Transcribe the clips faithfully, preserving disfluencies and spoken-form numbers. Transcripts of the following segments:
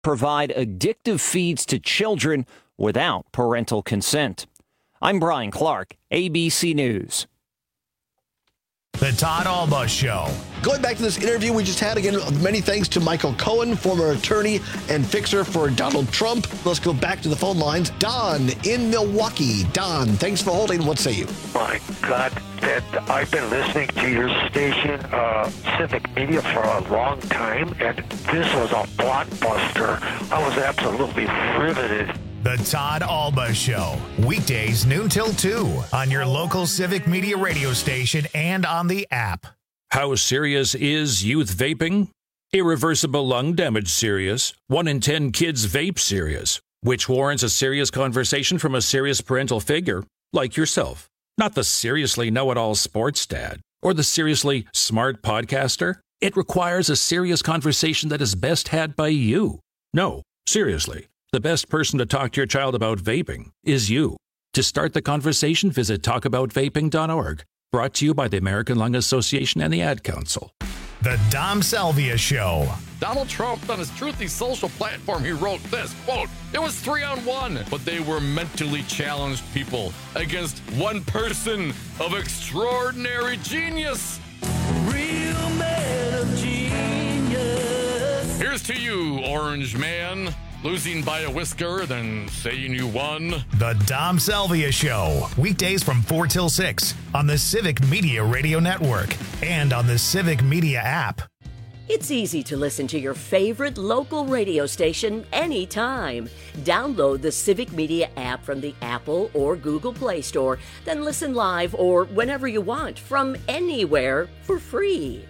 provide addictive feeds to children without parental consent. I'm Brian Clark, A B C News. The Todd Alba Show. Going back to this interview we just had, again, many thanks to Michael Cohen, former attorney and fixer for Donald Trump. Let's go back to the phone lines. Don in Milwaukee. Don, thanks for holding. What say you? My God, that I've been listening to your station, uh, Civic Media, for a long time, and this was a blockbuster. I was absolutely riveted. The Todd Alba Show. Weekdays noon till two on your local Civic Media radio station and on the app. How serious is youth vaping? Irreversible lung damage serious. One in ten kids vape serious, which warrants a serious conversation from a serious parental figure like yourself. Not the seriously know-it-all sports dad or the seriously smart podcaster. It requires a serious conversation that is best had by you. No, seriously. The best person to talk to your child about vaping is you. To start the conversation, visit talk about vaping dot org. Brought to you by the American Lung Association and the Ad Council. The Dom Salvia Show. Donald Trump, on his Truthy social platform, he wrote this, quote, "It was three on one, but they were mentally challenged people against one person of extraordinary genius." Real man of genius. Here's to you, Orange Man. Losing by a whisker, then saying you won. The Dom Salvia Show. Weekdays from four till six on the Civic Media Radio Network and on the Civic Media app. It's easy to listen to your favorite local radio station anytime. Download the Civic Media app from the Apple or Google Play Store, then listen live or whenever you want from anywhere for free.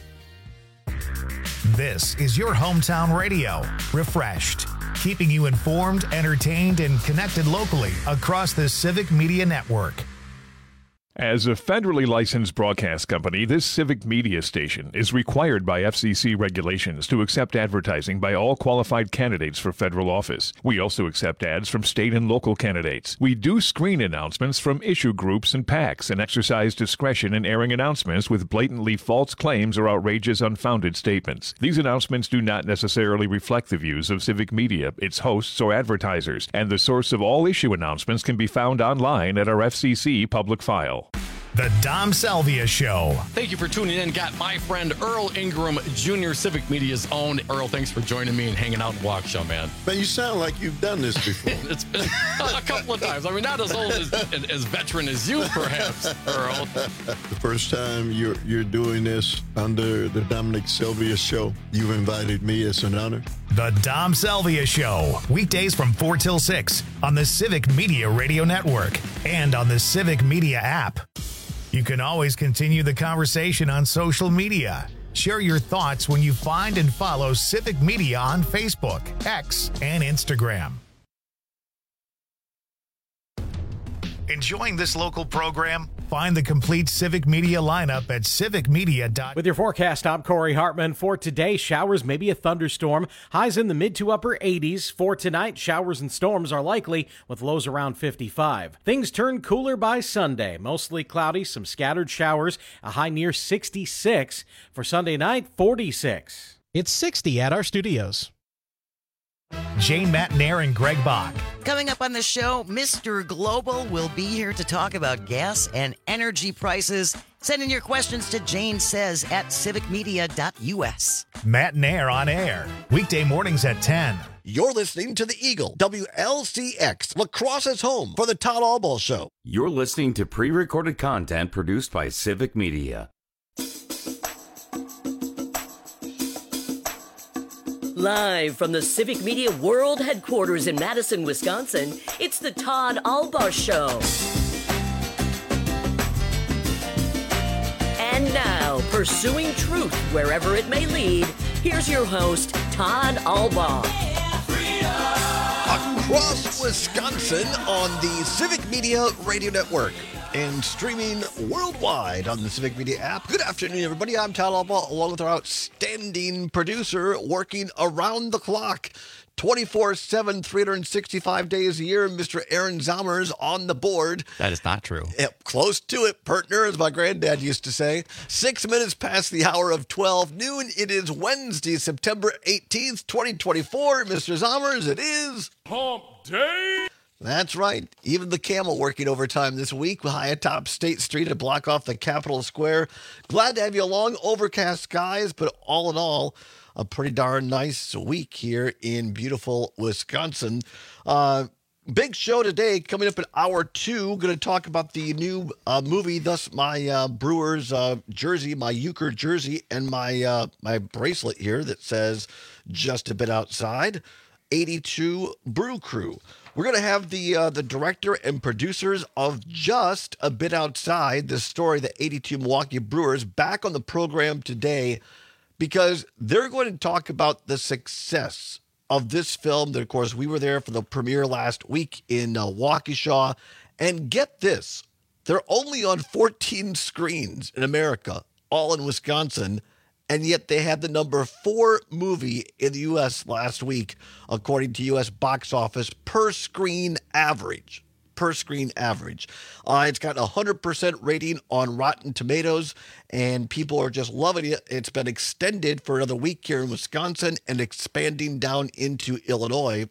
This is your hometown radio, refreshed, keeping you informed, entertained, and connected locally across the Civic Media Network. As a federally licensed broadcast company, this Civic Media station is required by F C C regulations to accept advertising by all qualified candidates for federal office. We also accept ads from state and local candidates. We do screen announcements from issue groups and PACs and exercise discretion in airing announcements with blatantly false claims or outrageous, unfounded statements. These announcements do not necessarily reflect the views of Civic Media, its hosts, or advertisers, and the source of all issue announcements can be found online at our F C C public file. The Dom Salvia Show. Thank you for tuning in. Got my friend Earl Ingram, Junior Civic Media's own. Earl, thanks for joining me and hanging out in Waukesha, man. Man, you sound like you've done this before. It's been a couple of times. I mean, not as old as, as veteran as you, perhaps, Earl. The first time you're you're doing this under the Dominic Sylvia Show, you've invited me. It's an honor. The Dom Salvia Show. Weekdays from four till six on the Civic Media Radio Network and on the Civic Media app. You can always continue the conversation on social media. Share your thoughts when you find and follow Civic Media on Facebook, X, and Instagram. Enjoying this local program? Find the complete Civic Media lineup at civic media dot com. With your forecast, I'm Corey Hartman. For today, showers, maybe a thunderstorm. Highs in the mid to upper eighties. For tonight, showers and storms are likely with lows around fifty-five. Things turn cooler by Sunday. Mostly cloudy, some scattered showers. A high near sixty-six. For Sunday night, forty-six. It's sixty at our studios. Jane Matnair and Greg Bach. Coming up on the show, Mister Global will be here to talk about gas and energy prices. Send in your questions to Jane Says at civic media dot u s. Matnair on air, weekday mornings at ten. You're listening to the Eagle, W L C X, La Crosse's home for the Todd Alba Show. You're listening to pre-recorded content produced by Civic Media. Live from the Civic Media World Headquarters in Madison, Wisconsin, it's the Todd Alba Show. And now, pursuing truth wherever it may lead, here's your host, Todd Alba. Across Wisconsin on the Civic Media Radio Network. and streaming worldwide on the Civic Media app. Good afternoon, everybody. I'm Tal Alba, along with our outstanding producer, working around the clock, twenty-four seven, three hundred sixty-five days a year. Mister Aaron Zomers on the board. That is not true. Yep, close to it, partner, as my granddad used to say. Six minutes past the hour of twelve noon. It is Wednesday, September eighteenth, twenty twenty-four. Mister Zomers, it is Hump Day. That's right. Even the camel working overtime this week high atop State Street to block off the Capitol Square. Glad to have you along. Overcast skies, but all in all, a pretty darn nice week here in beautiful Wisconsin. Uh, big show today coming up at hour two. Going to talk about the new uh, movie, thus my uh, Brewers uh, jersey, my Euchre jersey, and my uh, my bracelet here that says just a bit outside. eighty-two Brew Crew. We're going to have the uh, the director and producers of Just a Bit Outside, this story, the eighty-two Milwaukee Brewers, back on the program today because they're going to talk about the success of this film. That, of course, we were there for the premiere last week in uh, Waukesha. And get this, they're only on fourteen screens in America, all in Wisconsin. And yet they had the number four movie in the U S last week, according to U S box office per screen average. Per screen average. Uh, it's got a one hundred percent rating on Rotten Tomatoes, and people are just loving it. It's been extended for another week here in Wisconsin and expanding down into Illinois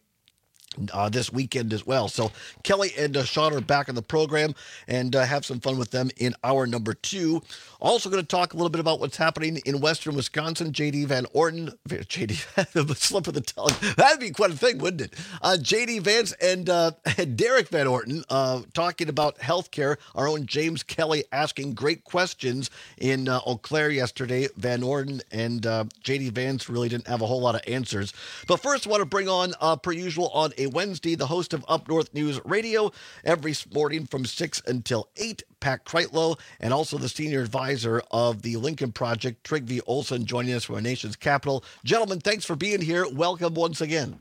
Uh, this weekend as well. So Kelly and uh, Sean are back on the program and uh, have some fun with them in hour number two. Also going to talk a little bit about what's happening in Western Wisconsin. J D Van Orton, J D, the slip of the tongue. That'd be quite a thing, wouldn't it? Uh, J D Vance and, uh, and Derek Van Orton uh, talking about healthcare. Our own James Kelly asking great questions in uh, Eau Claire yesterday. Van Orton and uh, J D Vance really didn't have a whole lot of answers. But first, I want to bring on, uh, per usual, on a Wednesday, the host of Up North News Radio every morning from six until eight, Pat Kreitlow, and also the senior advisor of the Lincoln Project, Trygve Olsen, joining us from our nation's capital. Gentlemen, thanks for being here. Welcome once again.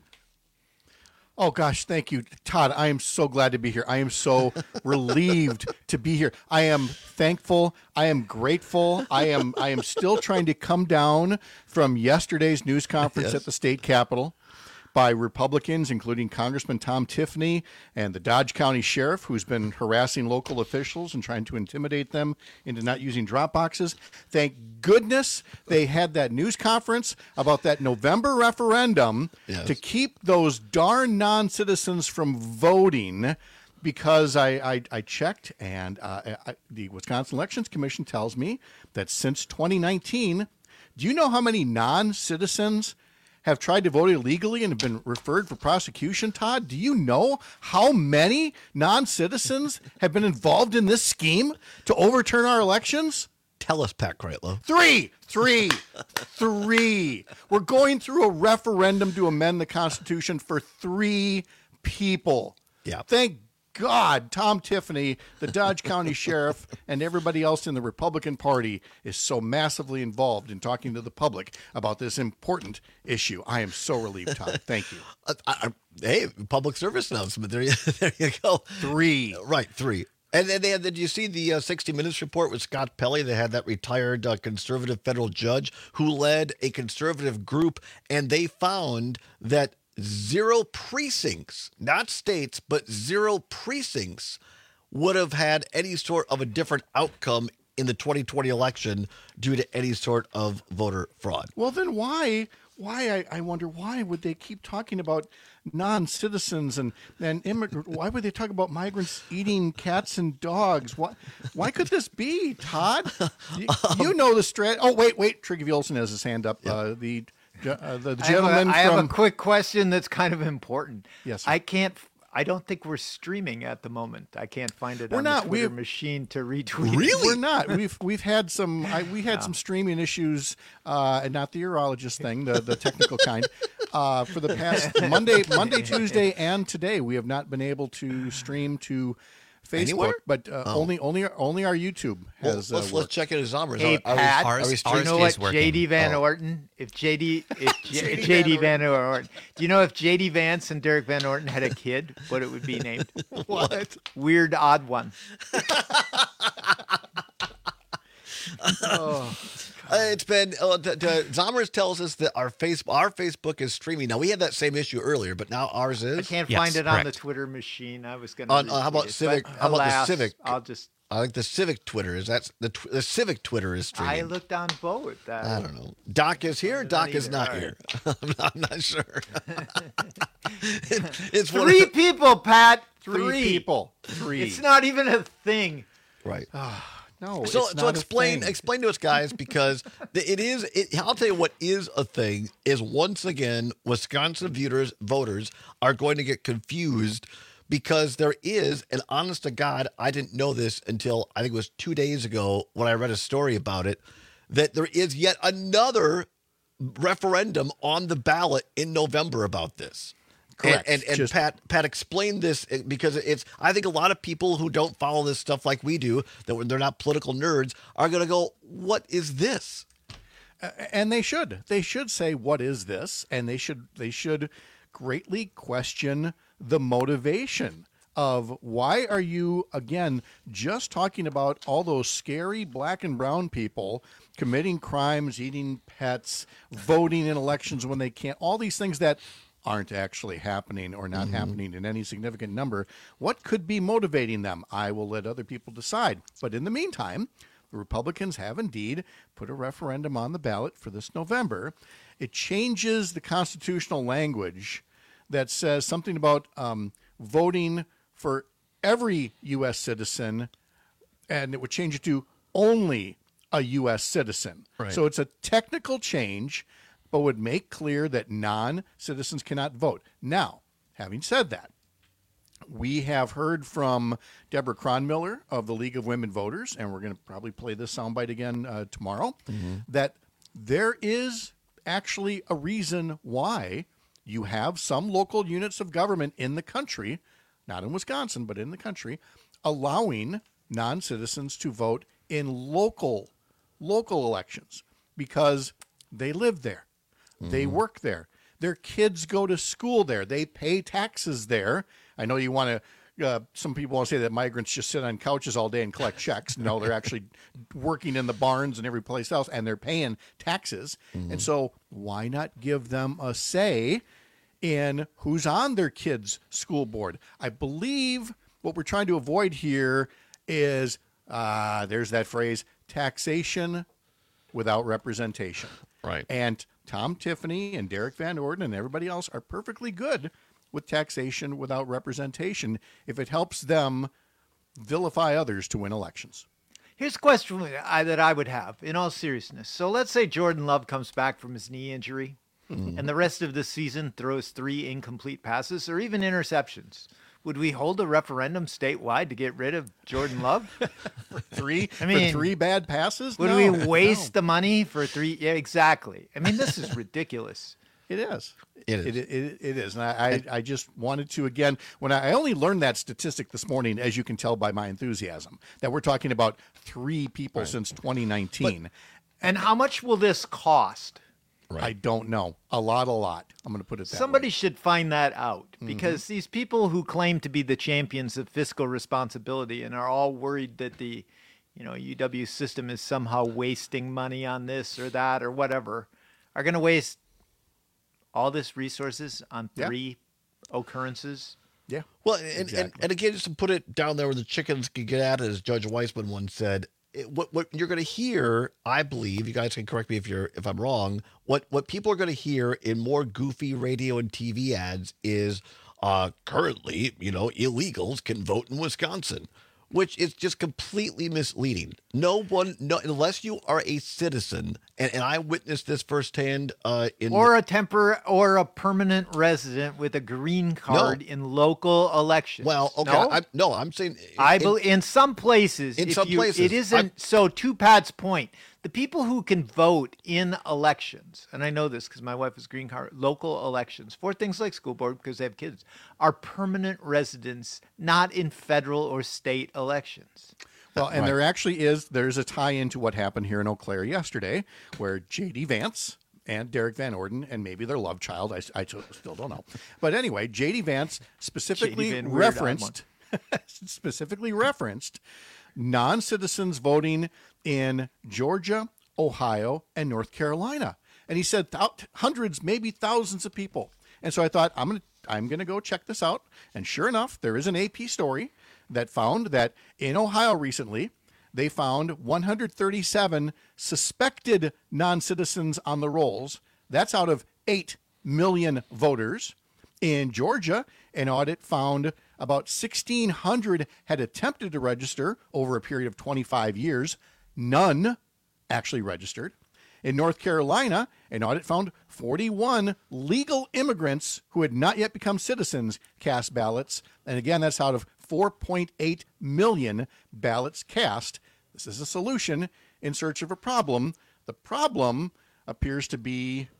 Oh, gosh, thank you, Todd. I am so glad to be here. I am so relieved to be here. I am thankful. I am grateful. I am I am still trying to come down from yesterday's news conference yes. at the state capitol by Republicans, including Congressman Tom Tiffany and the Dodge County Sheriff, who's been harassing local officials and trying to intimidate them into not using drop boxes. Thank goodness they had that news conference about that November referendum yes. to keep those darn non-citizens from voting, because I, I, I checked, and uh, I, the Wisconsin Elections Commission tells me that since twenty nineteen, do you know how many non-citizens have tried to vote illegally and have been referred for prosecution, Todd? Do you know how many non-citizens have been involved in this scheme to overturn our elections? Tell us, Pat Kreitlow. Three, three, three. We're going through a referendum to amend the Constitution for three people. Yeah. Thank God, Tom Tiffany, the Dodge County Sheriff, and everybody else in the Republican Party is so massively involved in talking to the public about this important issue. I am so relieved, Tom. Thank you. Uh, I, I, hey, public service announcement. There you, there you go. Three. Right, three. And then they had, did you see the uh, sixty minutes report with Scott Pelley? They had that retired uh, conservative federal judge who led a conservative group, and they found that zero precincts, not states, but zero precincts would have had any sort of a different outcome in the twenty twenty election due to any sort of voter fraud. Well, then why, why, I, I wonder, why would they keep talking about non-citizens and, and immigrant? Why would they talk about migrants eating cats and dogs? Why, why could this be, Todd? You, you know the strat. Oh, wait, wait. Trygve Olsen has his hand up. Yeah. Uh, the Uh, the gentleman I have, a, I from... have a quick question that's kind of important. Yes, sir. I can't. I don't think we're streaming at the moment. I can't find it we're on not. the Twitter we've, machine to retweet. Really, we're not. We've we've had some. I, we had no. some streaming issues, uh, and not the urologist thing, the the technical kind. Uh, for the past Monday, Monday, Tuesday, and today, we have not been able to stream to Facebook, Anywhere? but uh, Oh. only only only our YouTube Well, has. let's uh, let's worked. check it as Zombers. Hey, are, are Pat, we, are we do you streaming? know what working. J D Van Oh. Orton, if J D, if J, J D J D Van Van Orton, do you know if J D Vance and Derek Van Orton had a kid, what it would be named? What? Weird Odd One. Uh, it's been uh, the, the Zombers tells us that our face our Facebook is streaming. Now we had that same issue earlier, but now ours is. I can't Yes, find it on the correct. Twitter machine. I was going to. On, uh, how about Civic? How about the Civic? I'll just. I think the Civic Twitter is that's the tw- the Civic Twitter is streaming. I looked on both. Uh, I don't know. Doc is here. Doc is either. not All right. here. I'm, not, I'm not sure. It- it's one Three of the- people, Pat. Three, Three people. Three. It's not even a thing. right. no. So, it's so not a explain thing. explain to us, guys, because the- it is. It, I'll tell you what is a thing is once again Wisconsin voters voters are going to get confused because there is, and honest to God, I didn't know this until I think it was two days ago when I read a story about it, that there is yet another referendum on the ballot in November about this. Correct. And and, and Just- Pat Pat explained this because it's I think a lot of people who don't follow this stuff like we do, that when they're not political nerds, are going to go, "What is this?" And they should. They should say, "What is this?" And they should. They should greatly question the motivation of why are you again just talking about all those scary black and brown people committing crimes, eating pets, voting in elections when they can't. All these things that aren't actually happening or not Mm-hmm. happening in any significant number. What could be motivating them? I will let other people decide. But in the meantime, the Republicans have indeed put a referendum on the ballot for this November. It changes the constitutional language that says something about um, voting for every U S citizen, and it would change it to only a U S citizen. Right. So it's a technical change, but would make clear that non-citizens cannot vote. Now, having said that, we have heard from Deborah Cronmiller of the League of Women Voters, and we're going to probably play this soundbite again uh, tomorrow, that there is actually a reason why you have some local units of government in the country, not in Wisconsin, but in the country, allowing non-citizens to vote in local local elections because they live there. They work there. Their kids go to school there. They pay taxes there. I know you want to, uh, some people want to say that migrants just sit on couches all day and collect checks. No, they're actually working in the barns and every place else, and they're paying taxes. And so why not give them a say in who's on their kids' school board? I believe what we're trying to avoid here is, uh, there's that phrase, taxation without representation. Right. And Tom Tiffany and Derek Van Orden and everybody else are perfectly good with taxation without representation if it helps them vilify others to win elections. Here's a question that I, that I would have, in all seriousness. So let's say Jordan Love comes back from his knee injury, and the rest of the season throws three incomplete passes or even interceptions. Would we hold a referendum statewide to get rid of Jordan Love? Three, I mean, for three bad passes? Would No, we waste no. the money for three? Yeah, exactly. I mean, this is ridiculous. It is. It is. It, it, it is. And I, I, I just wanted to, again, when I, I only learned that statistic this morning, as you can tell by my enthusiasm, that we're talking about three people since twenty nineteen. And how much will this cost? I don't know. A lot, a lot. I'm going to put it that Somebody way. should find that out because these people who claim to be the champions of fiscal responsibility and are all worried that the, you know, U W system is somehow wasting money on this or that or whatever, are going to waste all this resources on Yeah. three occurrences. Yeah. Well, and, and, Exactly. and again, just to put it down there where the chickens can get at it, as Judge Weissman once said, it, what what you're going to hear, I believe, you guys can correct me if you're if I'm wrong. What what people are going to hear in more goofy radio and T V ads is uh, currently, you know, illegals can vote in Wisconsin, which is just completely misleading. No one, no, unless you are a citizen, and, and I witnessed this firsthand. Uh, in Or a tempor or a permanent resident with a green card in local elections. well, okay, No? I, no, I'm saying I in- believe in some places. in if some you, places, it isn't. I'm- So to Pat's point, the people who can vote in elections, and I know this because my wife is green card, local elections for things like school board because they have kids, are permanent residents, not in federal or state elections. Well, and Right. there actually is, there's a tie-in to what happened here in Eau Claire yesterday, where J D Vance and Derek Van Orden, and maybe their love child, I, I still don't know. But anyway, J D Vance specifically J D Van Weird, I referenced, specifically referenced non-citizens voting in Georgia, Ohio, and North Carolina. And he said th- hundreds, maybe thousands of people. And so I thought, I'm going to I'm going to go check this out. And sure enough, there is an A P story that found that in Ohio recently, they found one hundred thirty-seven suspected non-citizens on the rolls. That's out of eight million voters. In Georgia, an audit found about sixteen hundred had attempted to register over a period of twenty-five years. None actually registered. In North Carolina, an audit found forty-one legal immigrants who had not yet become citizens cast ballots. And again, that's out of four point eight million ballots cast. This is a solution in search of a problem. The problem appears to be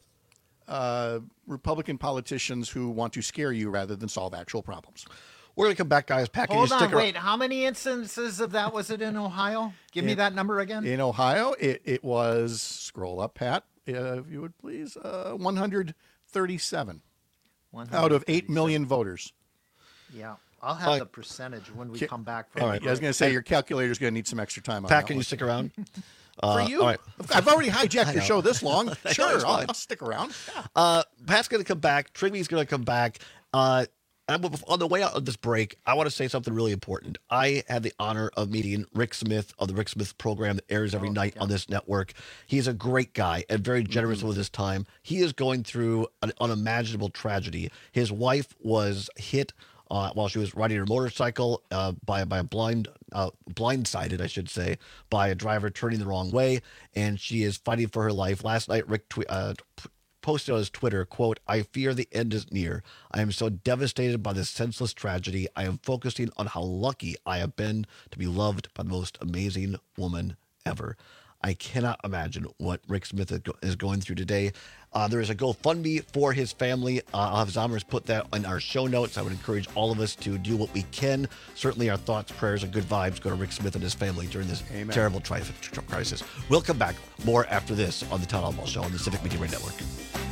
uh, Republican politicians who want to scare you rather than solve actual problems. We're going to come back, guys. Pat, can Hold you on, stick around? wait. How many instances of that was it in Ohio? Give me In- that number again. In Ohio, it, it was, scroll up, Pat, uh, if you would please, uh, one hundred thirty-seven out of eight million voters. Yeah, I'll have Uh, the percentage when we Ca- come back from All right, the I was break. going to say your calculator's going to need some extra time on Pat, that can you one. stick around? For Uh, you? all right. I've already I hijacked your know. show this long. I know, Sure, it's I'll, fine. I'll stick around. Yeah. Uh, Pat's going to come back. Trigby's going to come back. Uh, and on the way out of this break, I want to say something really important. I had the honor of meeting Rick Smith of the Rick Smith program that airs every night on this network. He's a great guy and very generous with his time. He is going through an unimaginable tragedy. His wife was hit uh, while she was riding her motorcycle uh, by by a blind uh, blindsided, I should say, by a driver turning the wrong way, and she is fighting for her life. Last night, Rick tw- uh, p- posted on his Twitter, quote, "I fear the end is near. I am so devastated by this senseless tragedy. I am focusing on how lucky I have been to be loved by the most amazing woman ever." I cannot imagine what Rick Smith is go- is going through today. Uh, there is a GoFundMe for his family. Uh, I'll have Zomers put that in our show notes. I would encourage all of us to do what we can. Certainly our thoughts, prayers, and good vibes go to Rick Smith and his family during this Amen. terrible tri- tri- crisis. We'll come back more after this on the Todd Albaugh Show on the Civic Media Radio Network.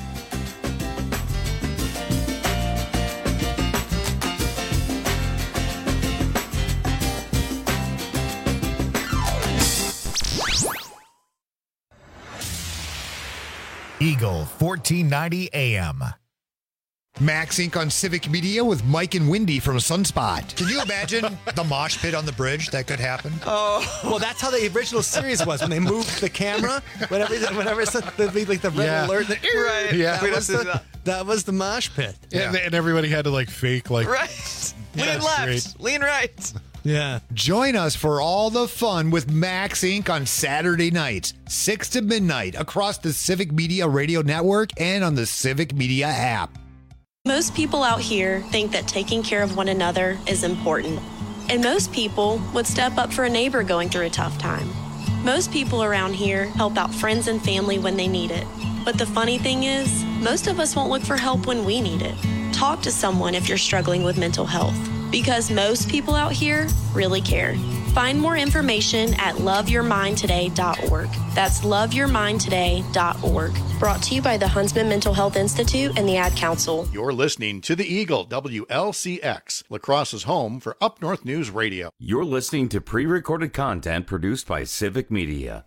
Eagle fourteen ninety A M. Max Incorporated on Civic Media with Mike and Wendy from Sunspot. Can you imagine the mosh pit on the bridge? That could happen. Oh, well, that's how the original series was when they moved the camera. Whenever, whenever it's the, the, like the red Yeah. alert, the, Right. Yeah. That was the, that was the mosh pit. Yeah. And, and everybody had to like fake like Right. Yeah, Lean left, great. lean right. Yeah. Join us for all the fun with Max Incorporated on Saturday nights, six to midnight, across the Civic Media Radio Network and on the Civic Media app. Most people out here think that taking care of one another is important. And most people would step up for a neighbor going through a tough time. Most people around here help out friends and family when they need it. But the funny thing is, most of us won't look for help when we need it. Talk to someone if you're struggling with mental health, because most people out here really care. Find more information at love your mind today dot org. That's love your mind today dot org. Brought to you by the Huntsman Mental Health Institute and the Ad Council. You're listening to the Eagle, W L C X, La Crosse's home for Up North News Radio. You're listening to pre-recorded content produced by Civic Media.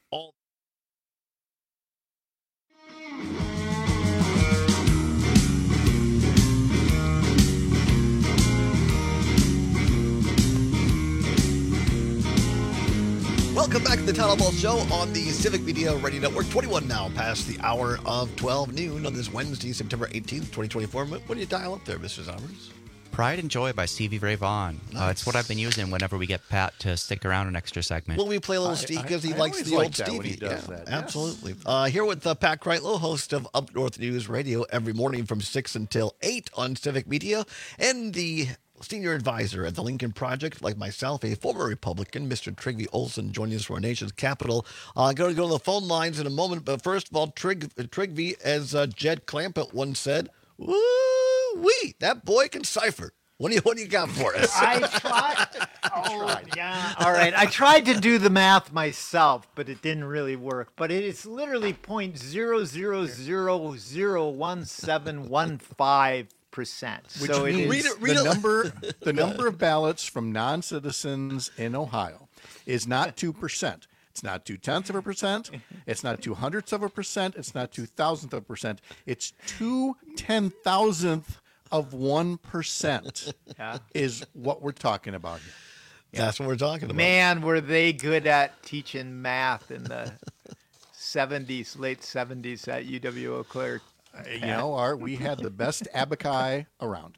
Welcome back to the Todd Albaugh Show on the Civic Media Radio Network. twenty-one now past the hour of twelve noon on this Wednesday, September eighteenth, twenty twenty-four. What do you dial up there, Mister Zomers? Pride and Joy by Stevie Ray Vaughan. Nice. Uh, it's what I've been using whenever we get Pat to stick around an extra segment. Well, we play a little I- Steve I- because he I likes always the like old that when Stevie. he does yeah, that, yes. absolutely. Uh, here with uh, Pat Kreitlow, host of Up North News Radio, every morning from six until eight on Civic Media, and the senior advisor at the Lincoln Project, like myself, a former Republican, Mister Trygve Olsen, joining us from our nation's capital. I'm uh, going to go to the phone lines in a moment, but first of all, Trig, Trygve, as uh, Jed Clampett once said, woo-wee, that boy can cipher. What do you, what do you got for us? I tried. Oh, yeah. All right. I tried to do the math myself, but it didn't really work. But it is literally point zero zero zero zero one seven one five percent. Which so means it read is, it, read the it. number the number of ballots from non-citizens in Ohio is not two percent. It's not two tenths of a percent. It's not two hundredths of a percent. It's not two thousandths of a percent. It's two ten thousandth of one percent Yeah. is what we're talking about here. That's what we're talking about. Man, were they good at teaching math in the seventies, late seventies at U W Eau Claire. Uh, you know, Art, we had the best abaci around.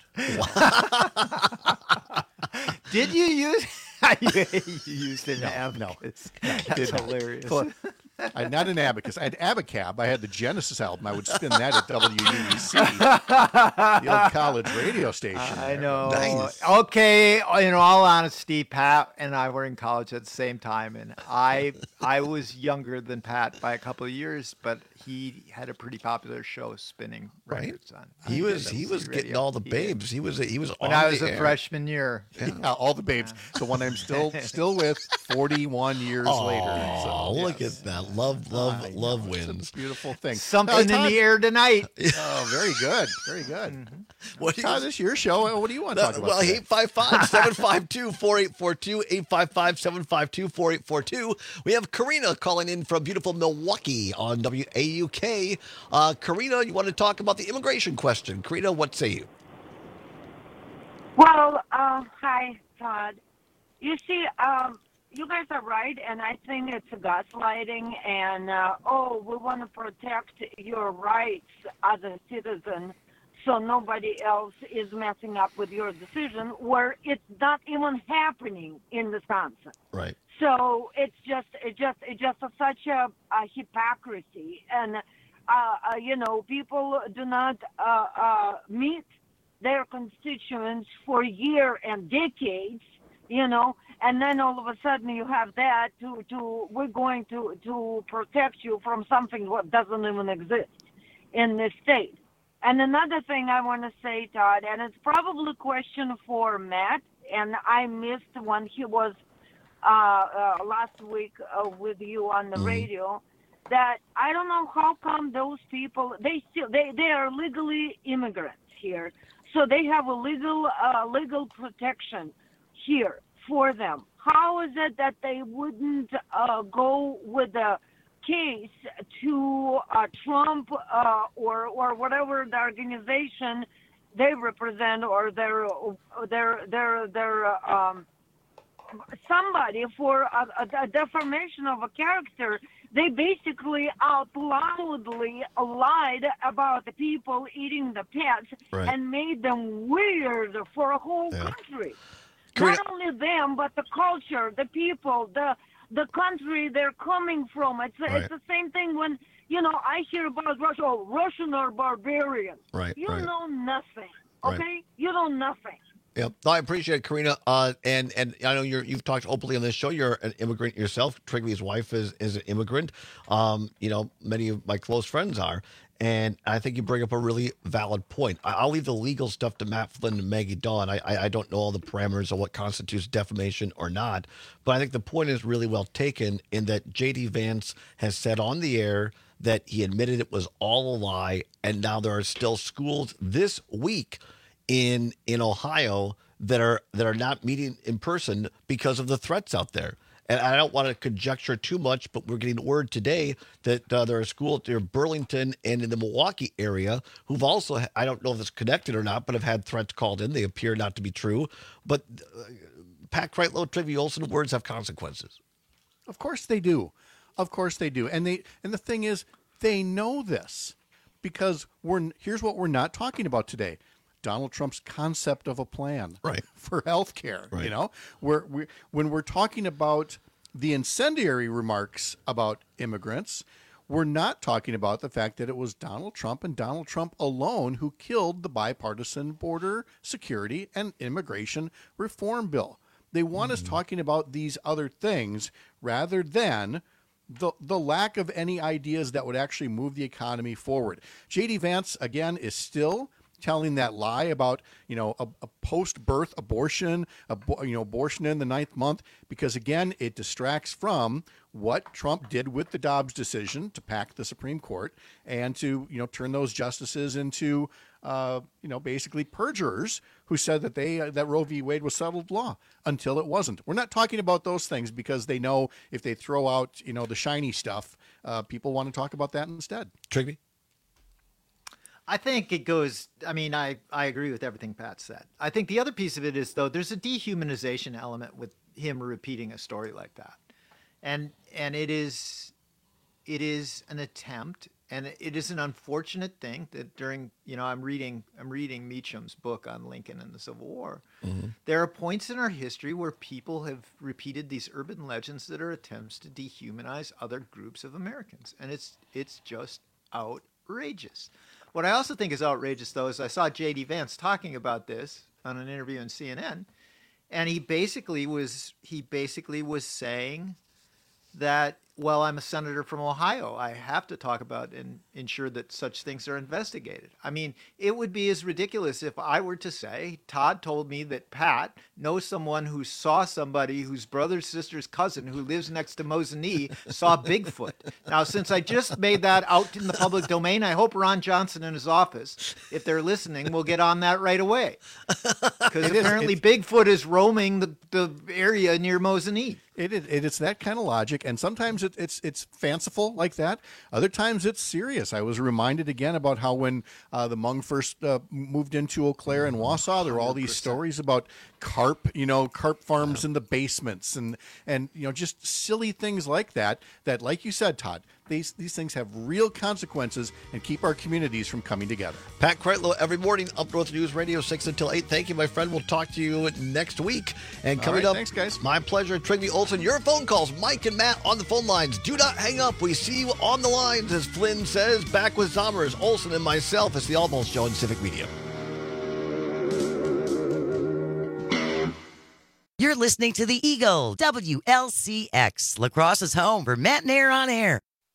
Did you use you used an No, abacus? no, That's did not. hilarious. Well, I had not an abacus. I had Abacab. I had the Genesis album. I would spin that at W U B C, the old college radio station. I there. know. Nice. Okay, in all honesty, Pat and I were in college at the same time, and I I was younger than Pat by a couple of years, but he had a pretty popular show spinning Right. records on. He was he was radio. getting all the He did. babes. He was he was When on I was the a air. freshman year. Yeah, all the babes. The one I'm still still with forty-one years Oh, later. So, look yes. at that. Love, love, I love know, it's a wins. beautiful thing. Something Uh, in Todd- the air tonight. Oh, very good. Very good. What do you- Todd, this is your show. What do you want to talk about? Well, today? eight five five, seven five two, four eight four two, eight five five, seven five two, four eight four two. We have Karina calling in from beautiful Milwaukee on W A U K. Uh, Karina, you want to talk about the immigration question. Karina, what say you? Well, uh, hi, Todd. You see, um, you guys are right, and I think it's gaslighting, and, uh, oh, we want to protect your rights as a citizen so nobody else is messing up with your decision, where it's not even happening in Wisconsin. Right. So it's just, it just, it just a, such a, a hypocrisy, and uh, uh, you know, people do not uh, uh, meet their constituents for years and decades, you know, and then all of a sudden you have that to, to we're going to, to protect you from something what doesn't even exist in this state. And another thing I want to say, Todd, and it's probably a question for Matt, and I missed when he was uh, uh, last week uh, with you on the Mm-hmm. radio, that I don't know how come those people, they still, they, they are legally immigrants here. So they have a legal, uh, legal protection here for them. How is it that they wouldn't uh, go with a case to uh, Trump uh, or or whatever the organization they represent, or their their their their um, somebody for a, a, a defamation of a character? They basically out loudly lied about the people eating the pets, Right. and made them weird for a whole Yeah. country. Karina- Not only them, but the culture, the people, the the country they're coming from. It's Right. it's the same thing when, you know, I hear about Russia. Oh, Russian are barbarians. Right, You right. know nothing. Right. Okay? You know nothing. Yep. No, I appreciate it, Karina. Uh, and and I know you're you've talked openly on this show. You're an immigrant yourself. Trygve's wife is is an immigrant. Um, you know, many of my close friends are, and I think you bring up a really valid point. I, I'll leave the legal stuff to Matt Flynn and Maggie Dawn. I, I I don't know all the parameters of what constitutes defamation or not, but I think the point is really well taken in that J D Vance has said on the air that he admitted it was all a lie, and now there are still schools this week in in Ohio that are that are not meeting in person because of the threats out there. And I don't want to conjecture too much, but we're getting word today that uh, there are schools near Burlington and in the Milwaukee area who've also, I don't know if it's connected or not, but have had threats called in. They appear not to be true. But uh, Pat Kreitlow, Trygve Olsen, words have consequences. Of course they do. Of course they do. And they and the thing is, they know this because we're here's what we're not talking about today. Donald Trump's concept of a plan right. for health care. Right. You know, we're, we when we're talking about the incendiary remarks about immigrants, we're not talking about the fact that it was Donald Trump and Donald Trump alone who killed the bipartisan border security and immigration reform bill. They want mm-hmm. us talking about these other things rather than the the lack of any ideas that would actually move the economy forward. J D Vance, again, is still telling that lie about, you know, a, a post-birth abortion, a, you know, abortion in the ninth month, because, again, it distracts from what Trump did with the Dobbs decision to pack the Supreme Court and to, you know, turn those justices into, uh, you know, basically perjurers who said that they uh, that Roe v. Wade was settled law until it wasn't. We're not talking about those things because they know if they throw out, you know, the shiny stuff, uh, people want to talk about that instead. Trigby? I think it goes, I mean, I, I agree with everything Pat said. I think the other piece of it is, though, there's a dehumanization element with him repeating a story like that. And and it is it is an attempt, and it is an unfortunate thing that during, you know, I'm reading I'm reading Meacham's book on Lincoln and the Civil War. Mm-hmm. There are points in our history where people have repeated these urban legends that are attempts to dehumanize other groups of Americans. And it's it's just outrageous. What I also think is outrageous, though, is I saw J D Vance talking about this on an interview on C N N, and he basically was he basically was saying that, well, I'm a senator from Ohio. I have to talk about and ensure that such things are investigated. I mean, it would be as ridiculous if I were to say, Todd told me that Pat knows someone who saw somebody whose brother's sister's cousin who lives next to Mosinee saw Bigfoot. Now, since I just made that out in the public domain, I hope Ron Johnson in his office, if they're listening, will get on that right away. Because apparently is, Bigfoot is roaming the, the area near Mosinee. It, it, it's that kind of logic, and sometimes it, it's it's fanciful like that. Other times it's serious. I was reminded again about how when uh, the Hmong first uh, moved into Eau Claire and Wausau, there were all these stories about carp, you know, carp farms yeah. in the basements, and and you know, just silly things like that. That, like you said, Todd, these these things have real consequences and keep our communities from coming together. Pat Kreitlow every morning, Up North News Radio, six until eight. Thank you, my friend. We'll talk to you next week. And coming right, up, thanks, guys. My pleasure, Trigby Olson. Your phone calls, Mike and Matt on the phone lines. Do not hang up. We see you on the lines, as Flynn says. Back with Zommers, Olson, and myself. It's the Almost Show in Civic Media. You're listening to the Eagle, W L C X, La Crosse's home for Matt and Air on Air.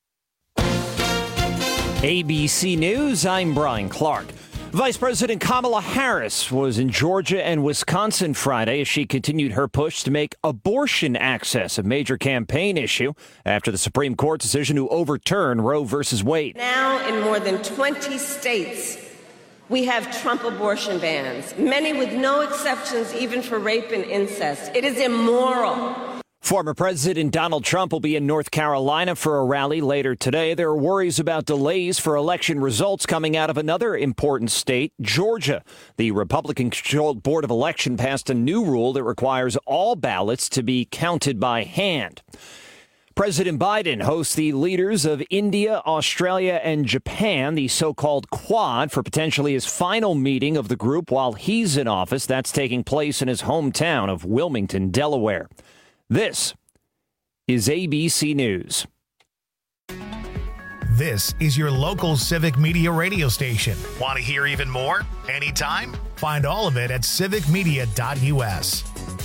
A B C News, I'm Brian Clark. Vice President Kamala Harris was in Georgia and Wisconsin Friday as she continued her push to make abortion access a major campaign issue after the Supreme Court decision to overturn Roe versus Wade. Now, in more than twenty states, we have Trump abortion bans, many with no exceptions even for rape and incest. It is immoral. Former President Donald Trump will be in North Carolina for a rally later today. There are worries about delays for election results coming out of another important state, Georgia. The Republican-controlled Board of Election passed a new rule that requires all ballots to be counted by hand. President Biden hosts the leaders of India, Australia, and Japan, the so-called Quad, for potentially his final meeting of the group while he's in office. That's taking place in his hometown of Wilmington, Delaware. This is A B C News. This is your local Civic Media radio station. Want to hear even more? Anytime? Find all of it at civic media dot U S.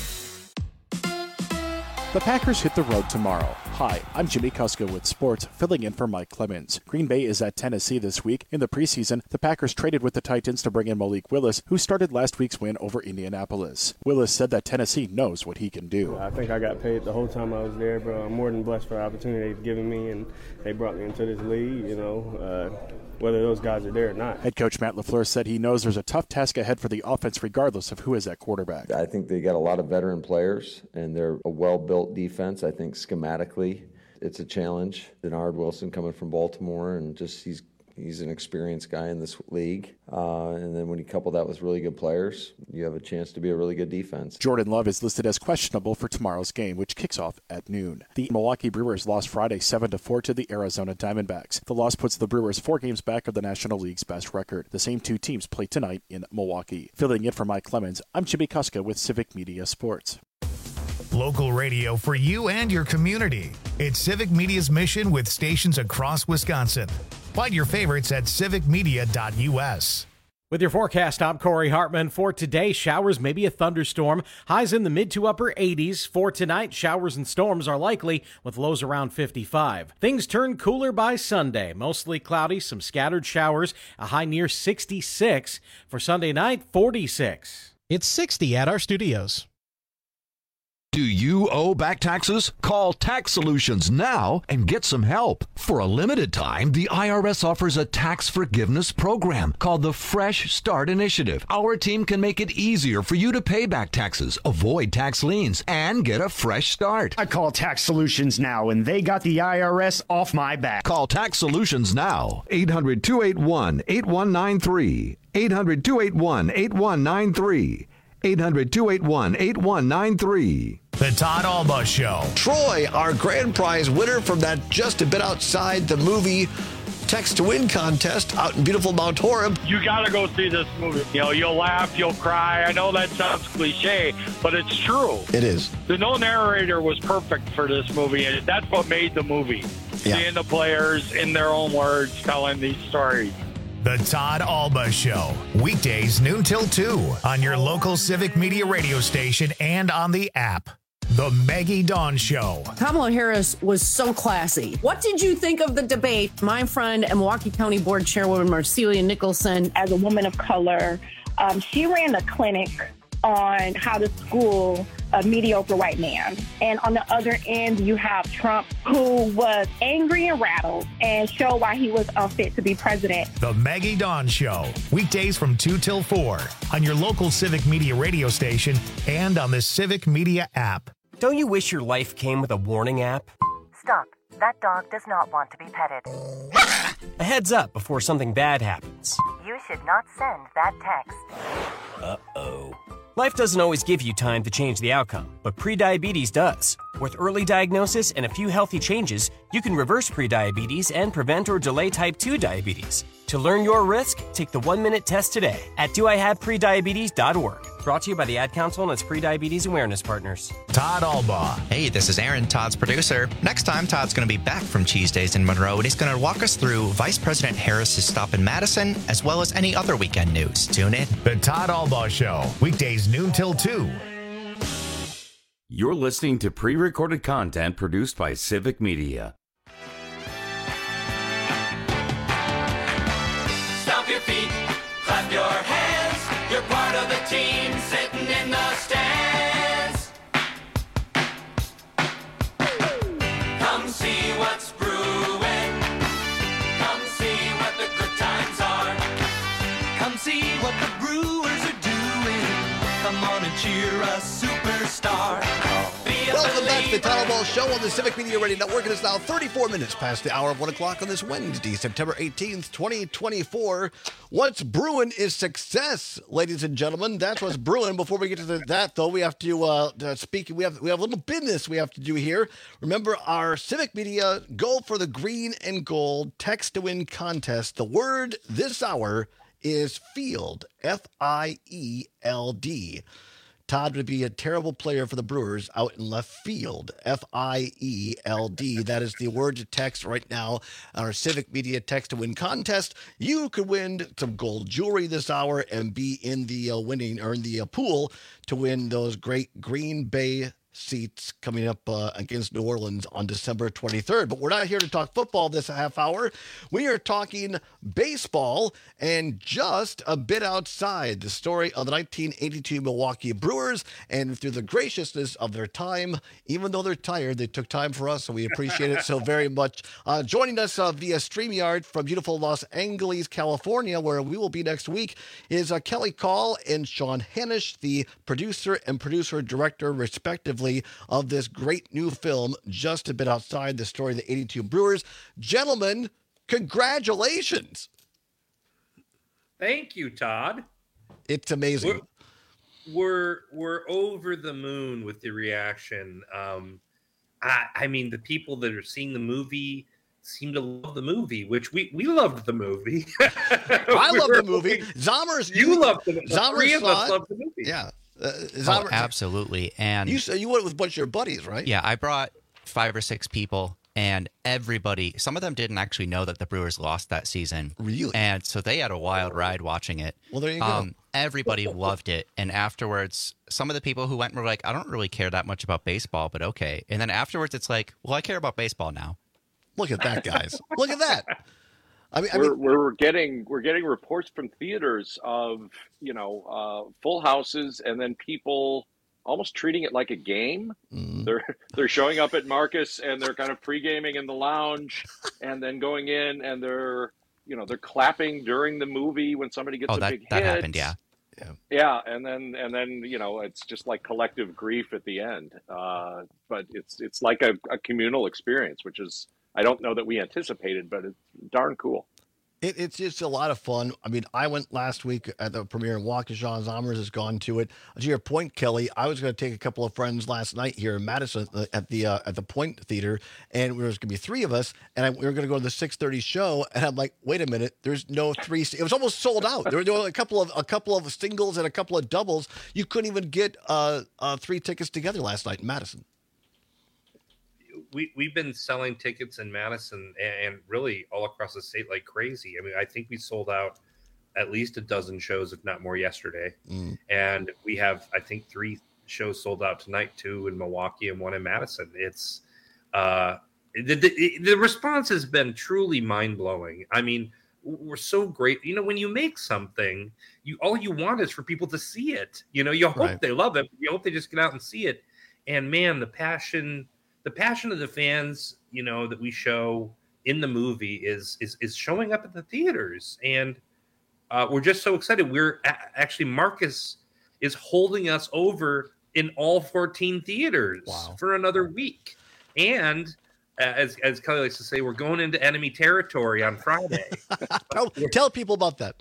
The Packers hit the road tomorrow. Hi, I'm Jimmy Kuska with sports, filling in for Mike Clemens. Green Bay is at Tennessee this week. In the preseason, the Packers traded with the Titans to bring in Malik Willis, who started last week's win over Indianapolis. Willis said that Tennessee knows what he can do. I think I got paid the whole time I was there, but I'm more than blessed for the opportunity they've given me, and they brought me into this league, you know, uh, whether those guys are there or not. Head coach Matt LaFleur said he knows there's a tough task ahead for the offense regardless of who is at quarterback. I think they got a lot of veteran players, and they're a well-built defense. I think schematically it's a challenge. Denard Wilson coming from Baltimore, and just he's he's an experienced guy in this league. Uh, and then when you couple that with really good players, you have a chance to be a really good defense. Jordan Love is listed as questionable for tomorrow's game, which kicks off at noon. The Milwaukee Brewers lost Friday seven to four to the Arizona Diamondbacks. The loss puts the Brewers four games back of the National League's best record. The same two teams play tonight in Milwaukee. Filling in for Mike Clemens, I'm Jimmy Kuska with Civic Media Sports. Local radio for you and your community. It's Civic Media's mission with stations across Wisconsin. Find your favorites at civic media dot u s. With your forecast, I'm Corey Hartman. For today, showers, maybe a thunderstorm. Highs in the mid to upper eighties. For tonight, showers and storms are likely with lows around fifty-five. Things turn cooler by Sunday. Mostly cloudy, some scattered showers, a high near sixty-six. For Sunday night, forty-six. It's sixty at our studios. Do you owe back taxes? Call Tax Solutions now and get some help. For a limited time, the I R S offers a tax forgiveness program called the Fresh Start Initiative. Our team can make it easier for you to pay back taxes, avoid tax liens, and get a fresh start. I call Tax Solutions now, and they got the I R S off my back. Call Tax Solutions now. eight hundred, two eight one, eight one nine three. eight hundred, two eight one, eight one nine three. eight hundred, two eight one, eight one nine three. The Todd Alba Show. Troy, our grand prize winner from that Just a Bit Outside the Movie Text to Win contest out in beautiful Mount Horeb. You got to go see this movie. You know, you'll laugh, you'll cry. I know that sounds cliche, but it's true. It is. The no narrator was perfect for this movie, and that's what made the movie. Yeah. Seeing the players in their own words telling these stories. The Todd Alba Show. Weekdays noon till two on your local Civic Media radio station and on the app. The Maggie Dawn Show. Kamala Harris was so classy. What did you think of the debate? My friend and Milwaukee County Board Chairwoman Marcelia Nicholson. As a woman of color, um, she ran a clinic on how to school a mediocre white man. And on the other end, you have Trump, who was angry and rattled and showed why he was unfit to be president. The Maggie Dawn Show. Weekdays from two till four on your local Civic Media radio station and on the Civic Media app. Don't you wish your life came with a warning app? Stop. That dog does not want to be petted. A heads up before something bad happens. You should not send that text. Uh-oh. Life doesn't always give you time to change the outcome, but prediabetes does. With early diagnosis and a few healthy changes, you can reverse prediabetes and prevent or delay type two diabetes. To learn your risk, take the one-minute test today at do I have prediabetes dot org. Brought to you by the Ad Council and its prediabetes awareness partners. Todd Alba. Hey, this is Aaron, Todd's producer. Next time, Todd's going to be back from Cheese Days in Monroe, and he's going to walk us through Vice President Harris's stop in Madison, as well as any other weekend news. Tune in. The Todd Alba Show. Weekdays noon till two. You're listening to pre-recorded content produced by Civic Media. Stomp your feet, clap your hands. You're part of the team sitting in the stands. Come see what's brewing. Come see what the good times are. Come see what the Brewers are doing. Come on and cheer a superstar. Welcome back to the Todd Alba Show on the Civic Media Radio Network. It is now thirty-four minutes past the hour of one o'clock on this Wednesday, September eighteenth, twenty twenty-four. What's brewing is success, ladies and gentlemen. That's what's brewing. Before we get to the, that, though, we have to uh, to speak. We have we have a little business we have to do here. Remember our Civic Media Go for the Green and Gold Text to Win contest. The word this hour is field, F I E L D. Todd would be a terrible player for the Brewers out in left field, F I E L D. That is the word to text right now on our Civic Media Text to Win contest. You could win some gold jewelry this hour and be in the uh, winning or in the uh, pool to win those great Green Bay seats coming up uh, against New Orleans on December twenty-third. But we're not here to talk football this half hour. We are talking baseball and just a bit outside the story of the nineteen eighty-two Milwaukee Brewers. And through the graciousness of their time, even though they're tired, they took time for us, so we appreciate it so very much. Uh, joining us uh, via StreamYard from beautiful Los Angeles, California, where we will be next week, is uh, Kelly Call and Sean Hanish, the producer and producer-director, respectively, of this great new film, just a bit outside the story of the eighty-two Brewers. Gentlemen, congratulations. Thank you, Todd. It's amazing. We're we're, we're over the moon with the reaction. Um, I, I mean, the people that are seeing the movie seem to love the movie, which we, we loved the movie. I love the movie. Zommers, you, you loved the movie. Zommers Three of us it. loved the movie. Yeah. Uh, is Oh, that, absolutely. And you you went with a bunch of your buddies, right? yeah, I brought five or six people, and everybody, some of them didn't actually know that the Brewers lost that season. Really? And so they had a wild ride watching it. Well, there you go. Um, everybody loved it. And afterwards, some of the people who went were like, I don't really care that much about baseball, but okay. And then afterwards, it's like, well, I care about baseball now. Look at that, guys. Look at that. I mean, I we're, mean, we're getting we're getting reports from theaters of you know uh, full houses, and then people almost treating it like a game. Mm. They're they're showing up at Marcus and they're kind of pre-gaming in the lounge, and then going in and they're you know they're clapping during the movie when somebody gets Oh, a that, big that hit. happened, yeah. Yeah. Yeah, and then and then you know it's just like collective grief at the end. Uh, but it's it's like a, a communal experience, which is I don't know that we anticipated, but it's darn cool. It, it's just a lot of fun. I mean, I went last week at the premiere, and Waukesha Zommers has gone to it. To your point, Kelly, I was going to take a couple of friends last night here in Madison uh, at the uh, at the Point Theater, and there was going to be three of us, and I, we were going to go to the six thirty show, and I'm like, wait a minute, there's no three. It was almost sold out. There were, there were a couple of a couple of singles and a couple of doubles. You couldn't even get uh, uh, three tickets together last night in Madison. We, we've been selling tickets in Madison and really all across the state like crazy. I mean, I think we sold out at least a dozen shows, if not more, yesterday. Mm. And we have, I think, three shows sold out tonight, two in Milwaukee and one in Madison. It's uh, the, the, the response has been truly mind-blowing. I mean, we're so great. You know, when you make something, you all you want is for people to see it. You know, you hope Right. they love it. You hope they just get out and see it. And, man, the passion... The passion of the fans, you know, that we show in the movie is is is showing up at the theaters, and uh, we're just so excited. We're a- actually Marcus is holding us over in all fourteen theaters Wow. for another week, and uh, as as Kelly likes to say, we're going into enemy territory on Friday. tell, tell people about that.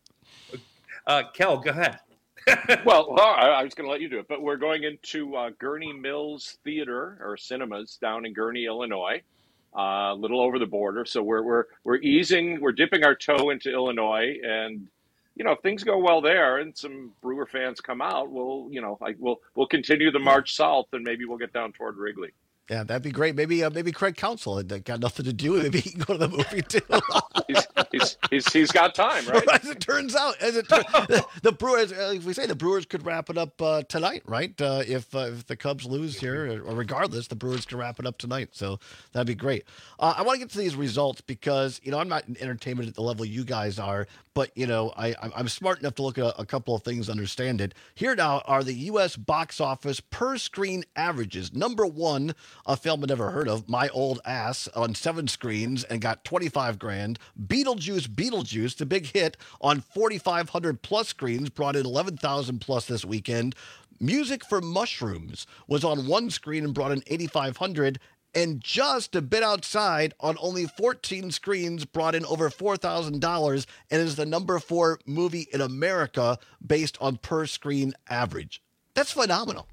Uh, Kel, go ahead. well, well, I I was going to let you do it, but we're going into uh, Gurney Mills Theater or Cinemas down in Gurney, Illinois, uh, a little over the border. So we're we're we're easing, we're dipping our toe into Illinois, and you know, if things go well there, and some Brewer fans come out, we'll you know, like we'll we'll continue the march south, and maybe we'll get down toward Wrigley. Yeah, that'd be great. Maybe uh, maybe Craig Counsell had got nothing to do. Maybe he can go to the movie too. he's, he's, he's, he's got time, right? As it turns out, as it the, the Brewers, uh, if we say the Brewers could wrap it up uh, tonight, right? Uh, if uh, if the Cubs lose here, or regardless, the Brewers can wrap it up tonight. So that'd be great. Uh, I want to get to these results because you know I'm not in entertainment at the level you guys are, but you know I I'm smart enough to look at a, a couple of things, understand it. Here now are the U S box office per screen averages. Number one, a film I never heard of, My Old Ass, on seven screens and got twenty-five grand. Beetlejuice, Beetlejuice, the big hit on forty-five hundred plus screens, brought in eleven thousand plus this weekend. Music for Mushrooms was on one screen and brought in eighty-five hundred. And Just a Bit Outside on only fourteen screens brought in over four thousand dollars and is the number four movie in America based on per screen average. That's phenomenal.